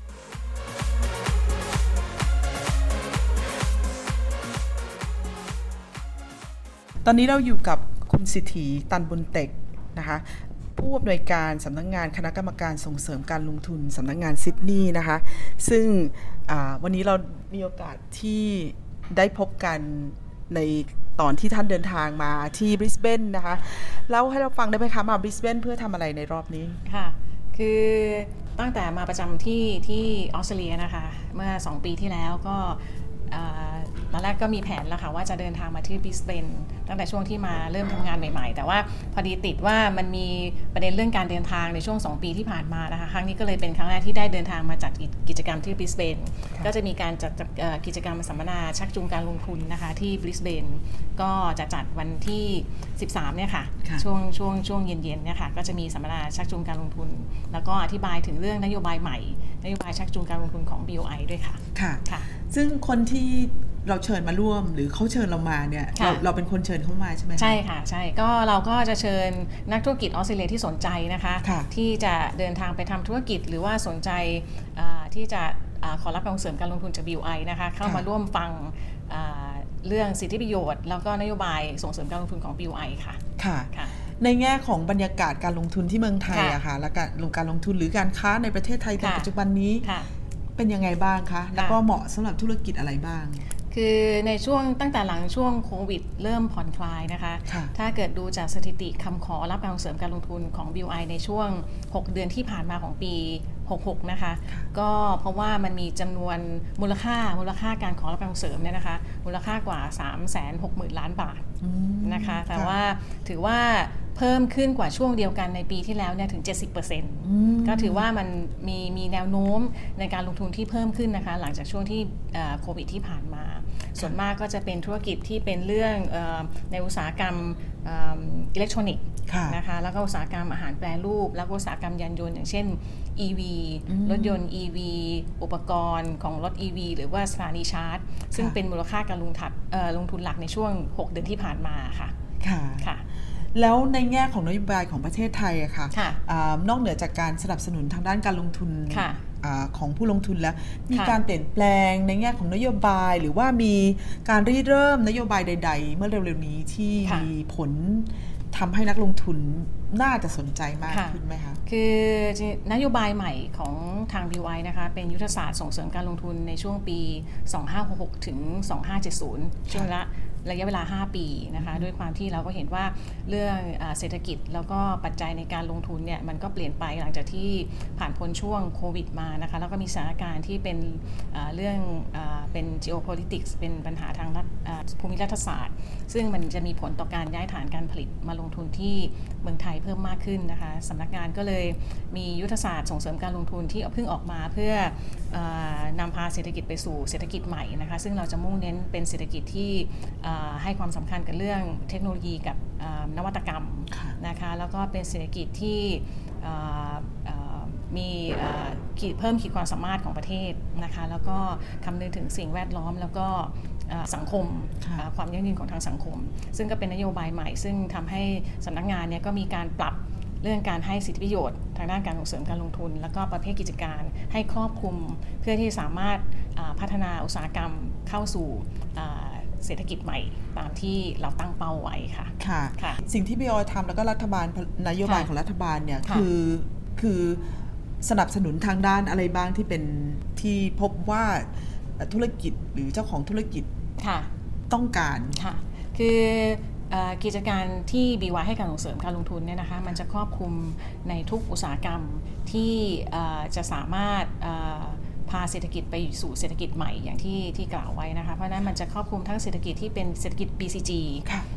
Speaker 12: ตอนนี้เราอยู่กับคุณสิทธีตันบุญเต็กนะคะผู้อำนวยการสำนักงานคณะกรรมการส่งเสริมการลงทุนสำนักงานซิดนีย์นะคะซึ่งวันนี้เรามีโอกาสที่ได้พบกันในตอนที่ท่านเดินทางมาที่บริสเบนนะคะเล่าให้เราฟังได้ไหมคะมาบริสเบนเพื่อทำอะไรในรอบนี้
Speaker 13: ค่ะคือตั้งแต่มาประจำที่ที่ออสเตรเลียนะคะเมื่อสองปีที่แล้วก็ตอนแรกก็มีแผนแล้วค่ะว่าจะเดินทางมาที่บริสเบนตั้งแต่ช่วงที่มาเริ่มทำงานใหม่ๆแต่ว่าพอดีติดว่ามันมีประเด็นเรื่องการเดินทางในช่วงสองปีที่ผ่านมานะคะครั้งนี้ก็เลยเป็นครั้งแรกที่ได้เดินทางมาจัดกิจกรรมที่บริสเบนก็จะมีการจัดกิจกรรมสัมมนาชักจูงการลงทุนนะคะที่บริสเบนก็จะจัดวันที่สิบสามเนี่ยค่ะช่วงช่วงช่วงเย็นๆเนี่ยค่ะก็จะมีสัมมนาชักจูงการลงทุนแล้วก็อธิบายถึงเรื่องนโยบายใหม่นโยบายชักจูงการลงทุนของ บี โอ ไอ ด้วยค่ะ
Speaker 12: ค่ะซึ่งคนที่เราเชิญมาร่วมหรือเขาเชิญเรามาเนี่ยเราเราเป็นคนเชิญเข้ามาใช่ไหม
Speaker 13: ใช่ค่ะใช่ก็เราก็จะเชิญนักธุรกิจออสเตรเลียที่สนใจนะคะที่จะเดินทางไปทำธุรกิจหรือว่าสนใจที่จะขอรับการส่งเสริมการลงทุนจาก บี โอ ไอ นะคะเข้ามาร่วมฟังเรื่องสิทธิประโยชน์แล้วก็นโยบายส่งเสริมการลงทุนของ บี โอ ไอ ค่ะ
Speaker 12: ค่ะในแง่ของบรรยากาศการลงทุนที่เมืองไทยอะค่ะและการลงการลงทุนหรือการค้าในประเทศไทยในปัจจุบันนี้เป็นยังไงบ้างคะแล้วก็เหมาะสำหรับธุรกิจอะไรบ้าง
Speaker 13: คือในช่วงตั้งแต่หลังช่วงโควิดเริ่มผ่อนคลายนะคะถ้าเกิดดูจากสถิติคำขอรับการส่งเสริมการลงทุนของ บี โอ ไอ ในช่วงหกเดือนที่ผ่านมาของปีหกสิบหกนะคะก็เพราะว่ามันมีจำนวนมูลค่ามูลค่าการขอรับการส่งเสริมเนี่ยนะคะมูลค่ากว่า สามแสนหกหมื่น ล้านบาทนะคะแต่ว่าถือว่าเพิ่มขึ้นกว่าช่วงเดียวกันในปีที่แล้วเนี่ยถึง เจ็ดสิบเปอร์เซ็นต์ ก็ถือว่ามันมีมีแนวโน้มในการลงทุนที่เพิ่มขึ้นนะคะหลังจากช่วงที่โควิดที่ผ่านมาส่วนมากก็จะเป็นธุรกิจที่เป็นเรื่องในอุตสาหกรรมอิเล็กทรอนิกส์นะคะแล้วก็อุตสาหกรรมอาหารแปรรูปแล้วก็อุตสาหกรรมยานยนต์อย่างเช่น อี วี รถยนต์ อี วี อุปกรณ์ของรถ อี วี หรือว่าสถานีชาร์จซึ่งเป็นมูลค่าการลงทุนลงทุนหลักในช่วงหกเดือนที่ผ่านมาค่ะ
Speaker 12: ค่ะแล้วในแง่ของนโยบายของประเทศไทยอะค่ะนอกเหนือจากการสนับสนุนทางด้านการลงทุนของผู้ลงทุนแล้วมีการเปลี่ยนแปลงในแง่ของนโยบายหรือว่ามีการริเริ่มนโยบายใดๆเมื่อเร็วๆนี้ที่มีผลทำให้นักลงทุนน่าจะสนใจมากขึ้นไหมคะ
Speaker 13: คือนโยบายใหม่ของทาง บี โอ ไอ นะคะเป็นยุทธศาสตร์ส่งเสริมการลงทุนในช่วงปีสองพันห้าร้อยหกสิบหกถึงสองพันห้าร้อยเจ็ดสิบช่วงละระยะเวลาห้าปีนะคะด้วยความที่เราก็เห็นว่าเรื่องเศรษฐกิจแล้วก็ปัจจัยในการลงทุนเนี่ยมันก็เปลี่ยนไปหลังจากที่ผ่านพ้นช่วงโควิดมานะคะแล้วก็มีสถานการณ์ที่เป็นเรื่องเป็น geopolitics เป็นปัญหาทางภูมิรัฐศาสตร์ซึ่งมันจะมีผลต่อการย้ายฐานการผลิตมาลงทุนที่เมืองไทยเพิ่มมากขึ้นนะคะสำนักงานก็เลยมียุทธศาสตร์ส่งเสริมการลงทุนที่เพิ่งออกมาเพื่อนำพาเศรษฐกิจไปสู่เศรษฐกิจใหม่นะคะซึ่งเราจะมุ่งเน้นเป็นเศรษฐกิจที่ให้ความสำคัญกับเรื่องเทคโนโลยีกับนวัตกรรมนะคะแล้วก็เป็นเศรษฐกิจที่มีเพิ่มขีดความสามารถของประเทศนะคะแล้วก็คำนึงถึงสิ่งแวดล้อมแล้วก็สังคมความยั่งยืนของทางสังคมซึ่งก็เป็นนโยบายใหม่ซึ่งทำให้สำนักงานเนี่ยก็มีการปรับเรื่องการให้สิทธิประโยชน์ทางด้านการส่งเสริมการลงทุนแล้วก็ประเภทกิจการให้ครอบคลุมเพื่อที่สามารถพัฒนาอุตสาหกรรมเข้าสู่เศรษฐกิจใหม่ตามที่เราตั้งเป้าไว้ค่ะ
Speaker 12: ค่ะค่ะสิ่งที่ บี โอ ไอ ทำแล้วก็รัฐบาลนโยบายของรัฐบาลเนี่ยคือคือสนับสนุนทางด้านอะไรบ้างที่เป็นที่พบว่าธุรกิจหรือเจ้าของธุรกิจต้องการ
Speaker 13: ค่ะคือกิจการที่ บี โอ ไอ ให้การส่งเสริมการลงทุนเนี่ยนะคะมันจะครอบคลุมในทุกอุตสาหกรรมที่จะสามารถพาเศรษฐกิจไปสู่เศรษฐกิจใหม่อย่างที่ที่กล่าวไว้นะคะเพราะนั้นมันจะครอบคลุมทั้งเศรษฐกิจที่เป็นเศรษฐกิจ บี ซี จี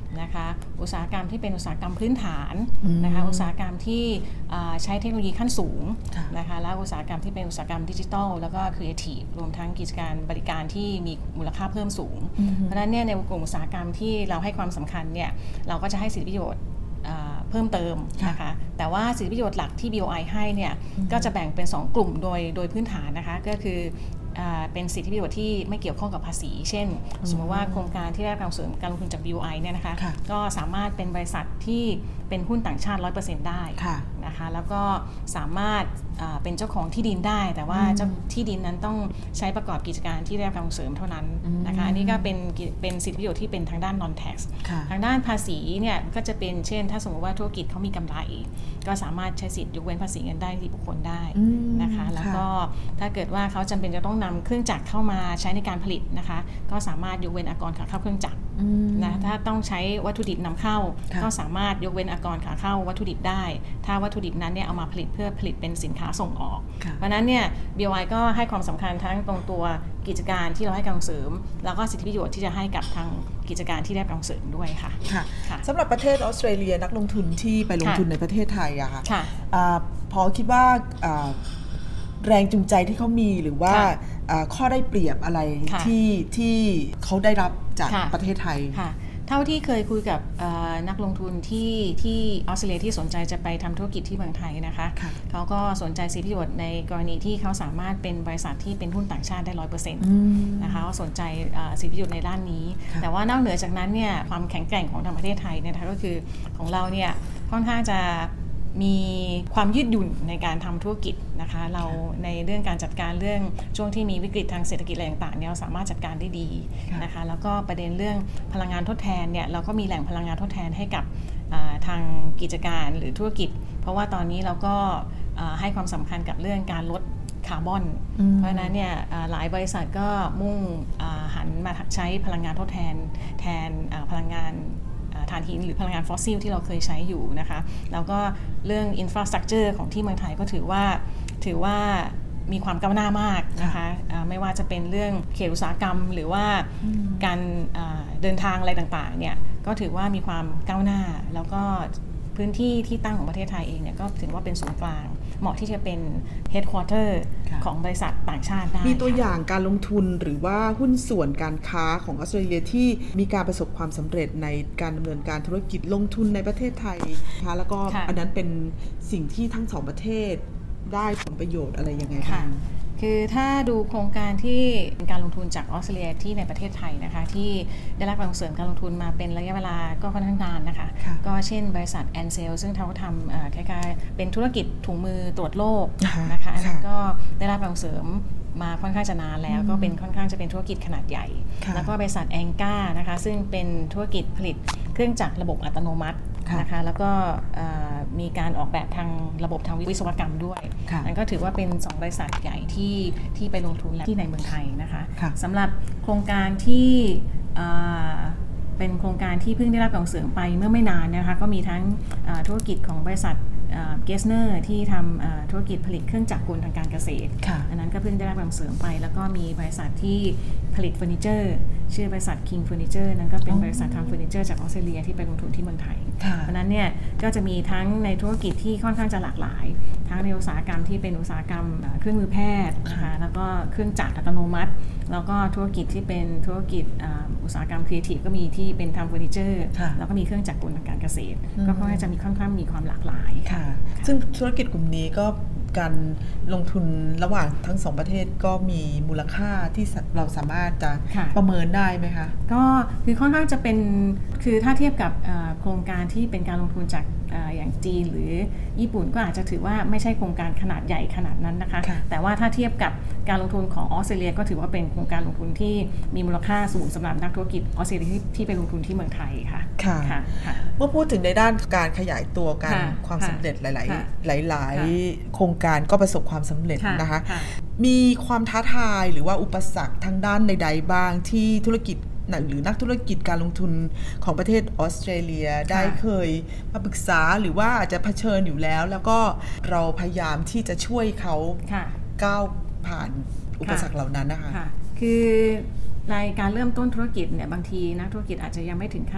Speaker 13: นะคะอุตสาหกรรมที่เป็นอุตสาหกรรมพื้นฐานนะคะอุตสาหกรรมที่ใช้เทคโนโลยีขั้นสูงนะคะและอุตสาหกรรมที่เป็นอุตสาหกรรมดิจิทัลแล้วก็ครีเอทีฟรวมทั้งกิจการบริการที่มีมูลค่าเพิ่มสูงเพราะฉะนั้นเนี่ยในกลุ่มอุตสาหกรรมที่เราให้ความสำคัญเนี่ยเราก็จะให้สิทธิประโยชน์เพิ่มเติมนะคะแต่ว่าสิทธิประโยชน์หลักที่ บี โอ ไอ ให้เนี่ยก็จะแบ่งเป็นสองกลุ่มโดยโดยพื้นฐานนะคะก็คือเป็นสิทธิประโยชน์ที่ไม่เกี่ยวข้องกับภาษีเช่นสมมติว่าโครงการที่ได้รับการส่งเสริมการลงทุนจาก บี โอ ไอ เนี่ยนะคะก็สามารถเป็นบริษัทที่เป็นหุ้นต่างชาติ ร้อยเปอร์เซ็นต์ ได้นะคะแล้วก็สามารถเป็นเจ้าของที่ดินได้แต่ว่าเจ้าที่ดินนั้นต้องใช้ประกอบกิจการที่ได้รับการส่งเสริมเท่านั้นนะคะอันนี้ก็เป็นเป็นสิทธิประโยชน์ที่เป็นทางด้าน non tax ทางด้านภาษีเนี่ยก็จะเป็นเช่นถ้าสมมติว่าธุรกิจเขามีกำไรก็สามารถใช้สิทธิยกเว้นภาษีเงินได้ที่บุคคลได้นะคะแล้วก็ถ้าเกิดว่าเขาจำเป็นจะต้องนำเครื่องจักรเข้ามาใช้ในการผลิตนะคะก็สามารถยกเว้นอากรขาเข้าเครื่องจักรนะถ้าต้องใช้วัตถุดิบนำเข้าก็สามารถยกเว้นอากรขาเข้าวัตถุดิบได้ถ้าวัตถุดิบนั้นเนี่ยเอามาผลิตเพื่อผลิตเป็นสินค้าส่งออกเพราะนั้นเนี่ย บี โอ ไอ ก็ให้ความสำคัญทั้งตรงตัวกิจการที่เราให้การส่งเสริมแล้วก็สิทธิประโยชน์ที่จะให้กับทางกิจการที่ได้การส่งเสริมด้วยค่ะ
Speaker 12: สำหรับประเทศออสเตรเลียนักลงทุนที่ไปลงทุนในประเทศไทยอะค่ะพอคิดว่าแรงจูงใจที่เขามีหรือว่าข้อได้เปรียบอะไรที่ที่เขาได้รับจากประเทศไทย
Speaker 13: เท่าที่เคยคุยกับนักลงทุนที่ที่ออสเตรเลียที่สนใจจะไปทำธุรกิจที่เมืองไทยนะคะเขาก็สนใจสิทธิประโยชน์ในกรณีที่เขาสามารถเป็นบริษัทที่เป็นหุ้นต่างชาติได้ ร้อยเปอร์เซ็นต์ นะคะเขาสนใจสิทธิประโยชน์ในด้านนี้แต่ว่านอกเหนือจากนั้นเนี่ยความแข็งแกร่งของทางประเทศไทยเนี่ยก็คือของเราเนี่ยค่อนข้างจะมีความยืดหยุ่นในการทำธุรกิจนะคะเราในเรื่องการจัดการเรื่องช่วงที่มีวิกฤตทางเศรษฐกิจอะไรต่างๆเนี่ยเราสามารถจัดการได้ดีนะคะแล้วก็ประเด็นเรื่องพลังงานทดแทนเนี่ยเราก็มีแหล่งพลังงานทดแทนให้กับทางกิจการหรือธุรกิจเพราะว่าตอนนี้เราก็ให้ความสำคัญกับเรื่องการลดคาร์บอนเพราะฉะนั้นเนี่ยหลายบริษัทก็มุ่งหันมาใช้พลังงานทดแทนแทนพลังงานถ่านหินหรือพลังงานฟอสซิลที่เราเคยใช้อยู่นะคะแล้วก็เรื่องอินฟราสตรัคเจอร์ของที่เมืองไทยก็ถือว่าถือว่ามีความก้าวหน้ามากนะคะไม่ว่าจะเป็นเรื่องเขตอุตสาหกรรมหรือว่าการเดินทางอะไรต่างๆเนี่ยก็ถือว่ามีความก้าวหน้าแล้วก็พื้นที่ที่ตั้งของประเทศไทยเองเนี่ยก็ถือว่าเป็นศูนย์กลางเหมาะที่จะเป็น headquarter ของบริษัทต่างชาติได้
Speaker 12: มีตัวอย่างการลงทุนหรือว่าหุ้นส่วนการค้าของออสเตรเลียที่มีการประสบความสำเร็จในการดำเนินการธุรกิจลงทุนในประเทศไทยนะคะแล้วก็อันนั้นเป็นสิ่งที่ทั้งสองประเทศได้ผลประโยชน์อะไรยังไงบ้าง
Speaker 13: คือถ้าดูโครงการที่เป็นการลงทุนจากออสเตรเลียที่ในประเทศไทยนะคะที่ได้รับการส่งเสริมการลงทุนมาเป็นระยะเวลาก็ค่อนข้างนานนะคะก็เช่นบริษัทแอนเซลซึ่งเขาทำคล้ายๆเป็นธุรกิจถุงมือตรวจโรคนะคะอันนั้นก็ได้รับการส่งเสริมมาค่อนข้างจะนานแล้วก็เป็นค่อนข้างจะเป็นธุรกิจขนาดใหญ่แล้วก็บริษัทแองก้านะคะซึ่งเป็นธุรกิจผลิตเครื่องจักรระบบอัตโนมัตินะคะแล้วก็มีการออกแบบทางระบบทางวิศวกรรมด้วยนั่นก็ถือว่าเป็นสองบริษัทใหญ่ที่ที่ไปลงทุนที่ในเมืองไทยนะคะสำหรับโครงการที่เป็นโครงการที่เพิ่งได้รับการส่งเสริมไปเมื่อไม่นานนะคะก็มีทั้งธุรกิจของบริษัทเกสเนอร์ที่ทำธุรกิจผลิตเครื่องจักรกลทางการเกษตรอันนั้นก็เพิ่งได้รับการส่งเสริมไปแล้วก็มีบริษัทที่ผลิตเฟอร์นิเจอร์ชื่อบริษัท King Furniture นั้นก็เป็นบริษัททำเฟอร์นิเจอร์จากออสเตรเลียที่ไปลงทุนที่เมืองไทยเพราะนั้นเนี่ยก็จะมีทั้งในธุรกิจที่ค่อนข้างจะหลากหลายทั้งในอุตสาหกรรมที่เป็นอุตสาหกรรมเครื่องมือแพทย์นะคะแล้วก็เครื่องจักรอัตโนมัติแล้วก็ธุรกิจที่เป็นธุรกิจอุตสาหกรรมครีเอทีฟก็มีที่เป็นทำเฟอร์นิเจอร์แล้วก็มีเครื่องจักรกลทางการเกษตรก็ค่อนข้างจะมีค่อนข้างมีความหลากหลาย
Speaker 12: ค่ะซึ่งธุรกิจกลุ่มนี้ก็การลงทุนระหว่างทั้งสองประเทศก็มีมูลค่าที่เราสามารถจะประเมินได้ไหมคะ
Speaker 13: ก็คือค่อนข้างจะเป็นคือถ้าเทียบกับโครงการที่เป็นการลงทุนจากอย่างจีนหรือญี่ปุ่นก็อาจจะถือว่าไม่ใช่โครงการขนาดใหญ่ขนาดนั้นนะคะแต่ว่าถ้าเทียบกับการลงทุนของออสเตรเลียก็ถือว่าเป็นโครงการลงทุนที่มีมูลค่าสูงสำหรับนักธุรกิจออสเตรเลียที่ไปลงทุนที่เมืองไทยค่ะ
Speaker 12: ค่ะเมื่อพูดถึงในด้านการขยายตัวการความสำเร็จหลายๆหลายๆโครงการก็ประสบความสำเร็จนะคะมีความท้าทายหรือว่าอุปสรรคทางด้านใดๆบ้างที่ธุรกิจหรือนักธุรกิจการลงทุนของประเทศออสเตรเลียได้เคยมาปรึกษาหรือว่าอาจจะเผชิญอยู่แล้วแล้วก็เราพยายามที่จะช่วยเขาก้าวผ่านอุปสรรคเหล่านั้นนะคะ
Speaker 13: คือในการเริ่มต้นธุรกิจเนี่ยบางทีนักธุรกิจอาจจะยังไม่ถึงขั้นจะ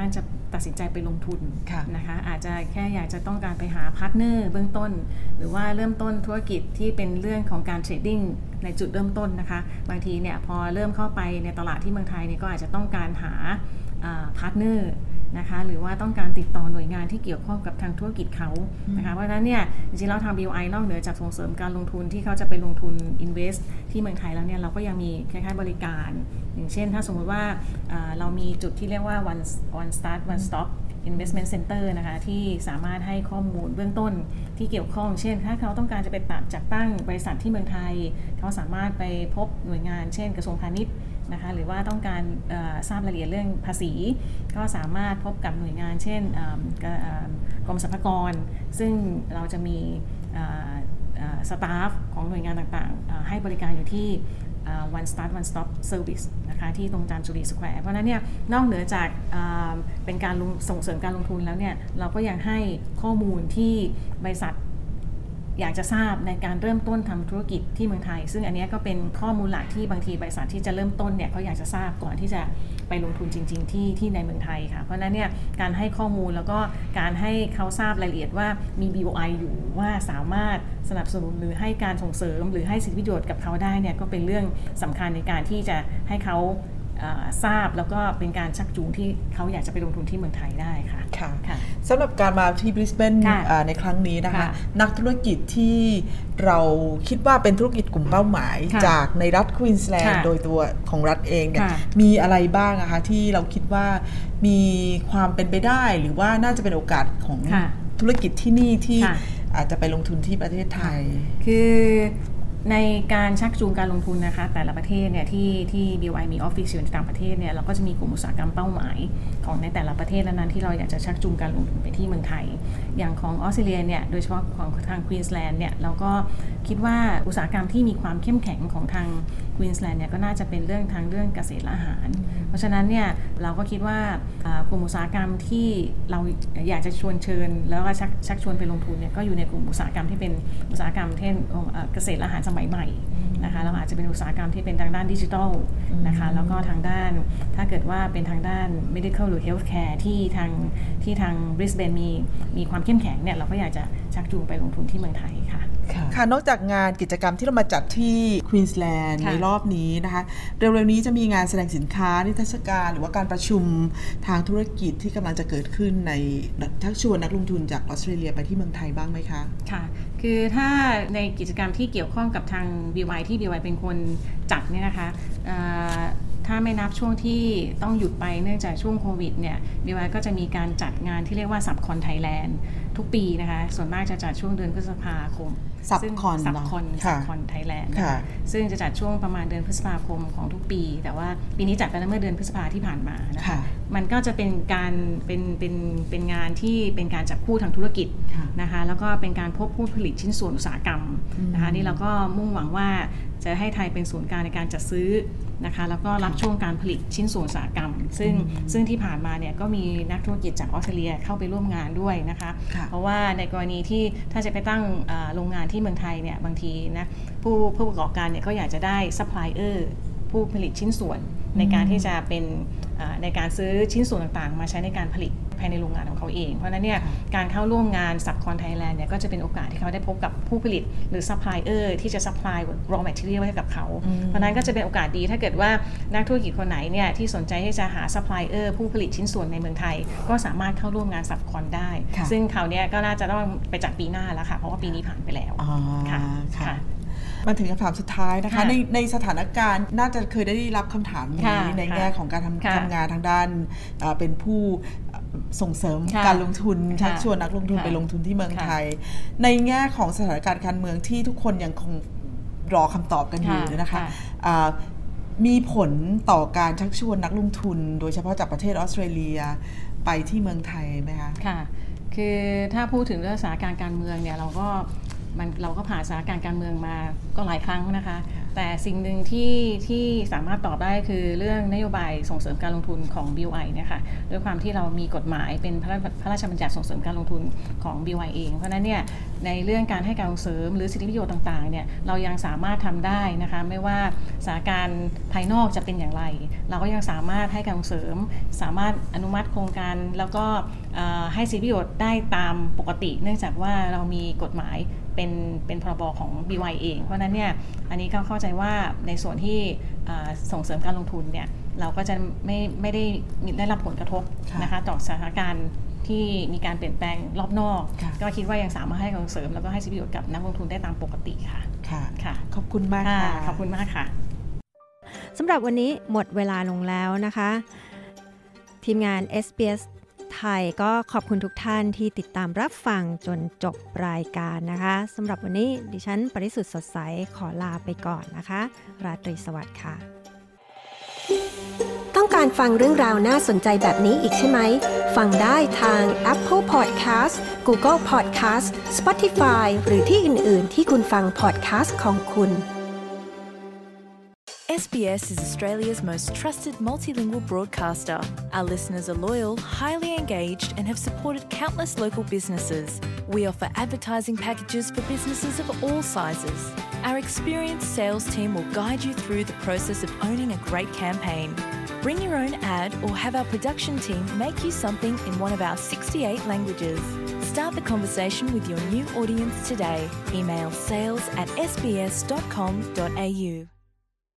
Speaker 13: ตัดสินใจไปลงทุนนะคะอาจจะแค่อยากจะต้องการไปหาพาร์ทเนอร์เบื้องต้นหรือว่าเริ่มต้นธุรกิจที่เป็นเรื่องของการเทรดดิ้งในจุดเริ่มต้นนะคะบางทีเนี่ยพอเริ่มเข้าไปในตลาดที่เมืองไทยเนี่ยก็อาจจะต้องการหาพาร์ทเนอร์นะคะหรือว่าต้องการติดต่อหน่วยงานที่เกี่ยวข้องกับทางธุรกิจเขานะคะเพราะฉะนั้นเนี่ยจริงๆแล้วทาง บี โอ ไอ นอกเหนือจากส่งเสริมการลงทุนที่เขาจะไปลงทุน invest ที่เมืองไทยแล้วเนี่ยเราก็ยังมีคล้ายๆบริการอย่างเช่นถ้าสมมติว่าเรามีจุดที่เรียกว่า one one start one stop investment center นะคะที่สามารถให้ข้อมูลเบื้องต้นที่เกี่ยวข้องเช่นถ้าเขาต้องการจะไปจัดตั้งบริษัทที่เมืองไทยเขาสามารถไปพบหน่วยงานเช่นกระทรวงพาณิชย์นะคะหรือว่าต้องการทราบรายละเอียดเรื่องภาษีก็สามารถพบกับหน่วยงานเช่นกรมสรรพากรซึ่งเราจะมีสตาฟของหน่วยงานต่างๆให้บริการอยู่ที่ one start one stop service นะคะที่ตรงจามจุรีสแควร์เพราะนั้นเนี่ยนอกเหนือจากเป็นการส่งเสริมการลงทุนแล้วเนี่ยเราก็ยังให้ข้อมูลที่บริษัทอยากจะทราบในการเริ่มต้นทำธุรกิจที่เมืองไทยซึ่งอันนี้ก็เป็นข้อมูลหลักที่บางทีบริษัทที่จะเริ่มต้นเนี่ยเขาอยากจะทราบก่อนที่จะไปลงทุนจริงๆที่ที่ในเมืองไทยค่ะเพราะนั้นเนี่ยการให้ข้อมูลแล้วก็การให้เขาทราบรายละเอียดว่ามี บี โอ ไอ อยู่ว่าสามารถสนับสนุนหรือให้การส่งเสริมหรือให้สิทธิประโยชน์กับเขาได้เนี่ยก็เป็นเรื่องสำคัญในการที่จะให้เขาทราบแล้วก็เป็นการชักจูงที่เขาอยากจะไปลงทุนที่เมืองไทยได้ค่ะ
Speaker 12: ค่ะสำหรับการมาที่บริสเบนในครั้งนี้นะคะนักธุรกิจที่เราคิดว่าเป็นธุรกิจกลุ่มเป้าหมายจากในรัฐควีนสแลนด์โดยตัวของรัฐเองเนี่ยมีอะไรบ้างนะคะที่เราคิดว่ามีความเป็นไปได้หรือว่าน่าจะเป็นโอกาสของธุรกิจที่นี่ที่อาจจะไปลงทุนที่ประเทศไทย
Speaker 13: คือในการชักจูงการลงทุนนะคะแต่ละประเทศเนี่ยที่ที่ บี โอ ไอ มีออฟฟิศอยู่ในต่างประเทศเนี่ยเราก็จะมีกลุ่มอุตสาหกรรมเป้าหมายของในแต่ละประเทศนั้นๆที่เราอยากจะชักจูงการลงทุนไปที่เมืองไทยอย่างของออสเตรเลียเนี่ยโดยเฉพาะของทางควีนสแลนด์เนี่ยเราก็คิดว่าอุตสาหกรรมที่มีความเข้มแข็งของทางควีนสแลนด์เนี่ยก็น่าจะเป็นเรื่องทางเรื่องเกษตรและอาหารเพราะฉะนั้นเนี่ยเราก็คิดว่ากลุ่มอุตสาหกรรมที่เราอยากจะชวนเชิญแล้วก็ชักชักชวนไปลงทุนเนี่ยก็อยู่ในกลุ่มอุตสาหกรรมที่เป็นอุตสาหกรรมเช่นเกษตรและอาหารสมัยใหม่นะคะแล้วอาจจะเป็นอุตสาหกรรมที่เป็นทางด้านดิจิทัลนะคะแล้วก็ทางด้านถ้าเกิดว่าเป็นทางด้าน medical หรือ healthcare ที่ทางที่ทางบริสเบนมีมีความเข้มแข็งเนี่ยเราก็อยากจะชักจูงไปลงทุนที่เมืองไทยค่ะ
Speaker 12: ค่ะนอกจากงานกิจกรรมที่เรามาจัดที่ควีนสแลนด์ในรอบนี้นะคะเร็วๆนี้จะมีงานแสดงสินค้านิทรรศการหรือว่าการประชุมทางธุรกิจที่กำลังจะเกิดขึ้นในชักชวนนักลงทุนจากออสเตรเลียไปที่เมืองไทยบ้างไหมคะ
Speaker 13: ค่ะคือถ้าในกิจกรรมที่เกี่ยวข้องกับทาง บี โอ ไอ ที่ บี โอ ไอ เป็นคนจัดเนี่ยนะคะถ้าไม่นับช่วงที่ต้องหยุดไปเนื่องจากช่วงโควิดเนี่ย บี โอ ไอ ก็จะมีการจัดงานที่เรียกว่าซับคอนไทยแลนด์ทุกปีนะคะส่วนมากจะจัดช่วงเดือนพฤษภาคม
Speaker 12: ซับคอน
Speaker 13: ซับคอนซับคอนไทยแลนด์ซึ่งจะจัดช่วงประมาณเดือนพฤษภาคมของทุกปีแต่ว่าปีนี้จัดไปเมื่อเดือนพฤษภาที่ผ่านมานะคะมันก็จะเป็นการเป็นเป็นเป็นงานที่เป็นการจับคู่ทางธุรกิจนะคะแล้วก็เป็นการพบผู้ผลิตชิ้นส่วนอุตสาหกรรมนะคะนี่เราก็มุ่งหวังว่าจะให้ไทยเป็นศูนย์กลางในการจัดซื้อนะคะแล้วก็รับช่วงการผลิตชิ้นส่วนอุตสาหกรรมซึ่งซึ่งที่ผ่านมาเนี่ยก็มีนักธุรกิจจากออสเตรเลียเข้าไปร่วมงานด้วยนะคะเพราะว่าในกรณีที่ถ้าจะไปตั้งโรงงานที่เมืองไทยเนี่ยบางทีนะผู้ผู้ประกอบการเนี่ยก็อยากจะได้ซัพพลายเออร์ผู้ผลิตชิ้นส่วนในการที่จะเป็นในการซื้อชิ้นส่วนต่างๆมาใช้ในการผลิตภายในโรงงานของเขาเองเพราะฉะนั้นเนี่ยการเข้าร่วมงานซับคอนไทยแลนด์เนี่ยก็จะเป็นโอกาสที่เขาได้พบกับผู้ผลิตหรือซัพพลายเออร์ที่จะซัพพลาย raw material ให้กับเขาเพราะนั้นก็จะเป็นโอกาสดีถ้าเกิดว่านักธุรกิจคนไหนเนี่ยที่สนใจที่จะหาซัพพลายเออร์ผู้ผลิตชิ้นส่วนในเมืองไทยก็สามารถเข้าร่วมงานซับคอนได้ซึ่งคราวนี้ก็น่าจะต้องไปจัดปีหน้าแล้วค่ะเพราะว่าปีนี้ผ่านไปแล้วค่ะ
Speaker 12: มาถึงคำถามสุดท้ายนะคะในในสถานการณ์น่าจะเคยได้รับคำถามนี้ในแง่ของการทำทำงานทางด้านเป็นผู้ส่งเสริมการลงทุนชักชวนนักลงทุนไปลงทุนที่เมืองไทยในแง่ของสถานการณ์การเมืองที่ทุกคนยังคงรอคำตอบกันอยู่นะคะมีผลต่อการชักชวนนักลงทุนโดยเฉพาะจากประเทศออสเตรเลียไปที่เมืองไทยไหมคะ
Speaker 13: ค่ะคือถ้าพูดถึงเรื่องสถานการณ์การเมืองเนี่ยเราก็มันเราก็ผ่านสถานการณ์การเมืองมาก็หลายครั้งนะคะแต่สิ่งหนึ่งที่ที่สามารถตอบได้คือเรื่องนโยบายส่งเสริมการลงทุนของ บี โอ ไอ เนี่ยค่ะด้วยความที่เรามีกฎหมายเป็นพระราชบัญญัติส่งเสริมการลงทุนของ บี โอ ไอ เองเพราะนั้นเนี่ยในเรื่องการให้การส่งเสริมหรือสิทธิประโยชน์ต่างๆเนี่ยเรายังสามารถทำได้นะคะไม่ว่าสถานการณ์ภายนอกจะเป็นอย่างไรเราก็ยังสามารถให้การส่งเสริมสามารถอนุมัติโครงการแล้วก็ให้สิทธิประโยชน์ได้ตามปกติเนื่องจากว่าเรามีกฎหมายเป็นเป็นพรบของ บี โอ ไอ เองเพราะนั้นเนี่ยอันนี้ก็เข้าใจว่าในส่วนที่ส่งเสริมการลงทุนเนี่ยเราก็จะไม่ไม่ได้ได้รับผลกระทบนะคะต่อสถานการณ์ที่มีการเปลี่ยนแปลงรอบนอกก็คิดว่ายังสามารถให้การส่งเสริมแล้วก็ให้สิทธิประโยชน์กับนักลงทุนได้ตามปกติค่ะ
Speaker 12: ค่ะค่ะขอบคุณมากค่ะ
Speaker 13: ขอบคุณมากค่ะ
Speaker 3: สำหรับวันนี้หมดเวลาลงแล้วนะคะทีมงาน เอส บี เอส ไทยก็ขอบคุณทุกท่านที่ติดตามรับฟังจนจบรายการนะคะสำหรับวันนี้ดิฉันปริสุทธิ์สดใสขอลาไปก่อนนะคะราตรีสวัสดิ์ค่ะ
Speaker 14: ต้องการฟังเรื่องราวน่าสนใจแบบนี้อีกใช่ไหมฟังได้ทาง Apple Podcast Google Podcast Spotify หรือที่อื่นๆที่คุณฟัง podcast ของคุณ
Speaker 2: เอส บี เอส is Australia's most trusted multilingual broadcaster. Our listeners are loyal, highly engaged, and have supported countless local businesses. We offer advertising packages for businesses of all sizes. Our experienced sales team will guide you through the process of owning a great campaign. Bring your own ad or have our production team make you something in one of our sixty-eight languages. Start the conversation with your new audience today. Email sales at s b s dot com dot a u.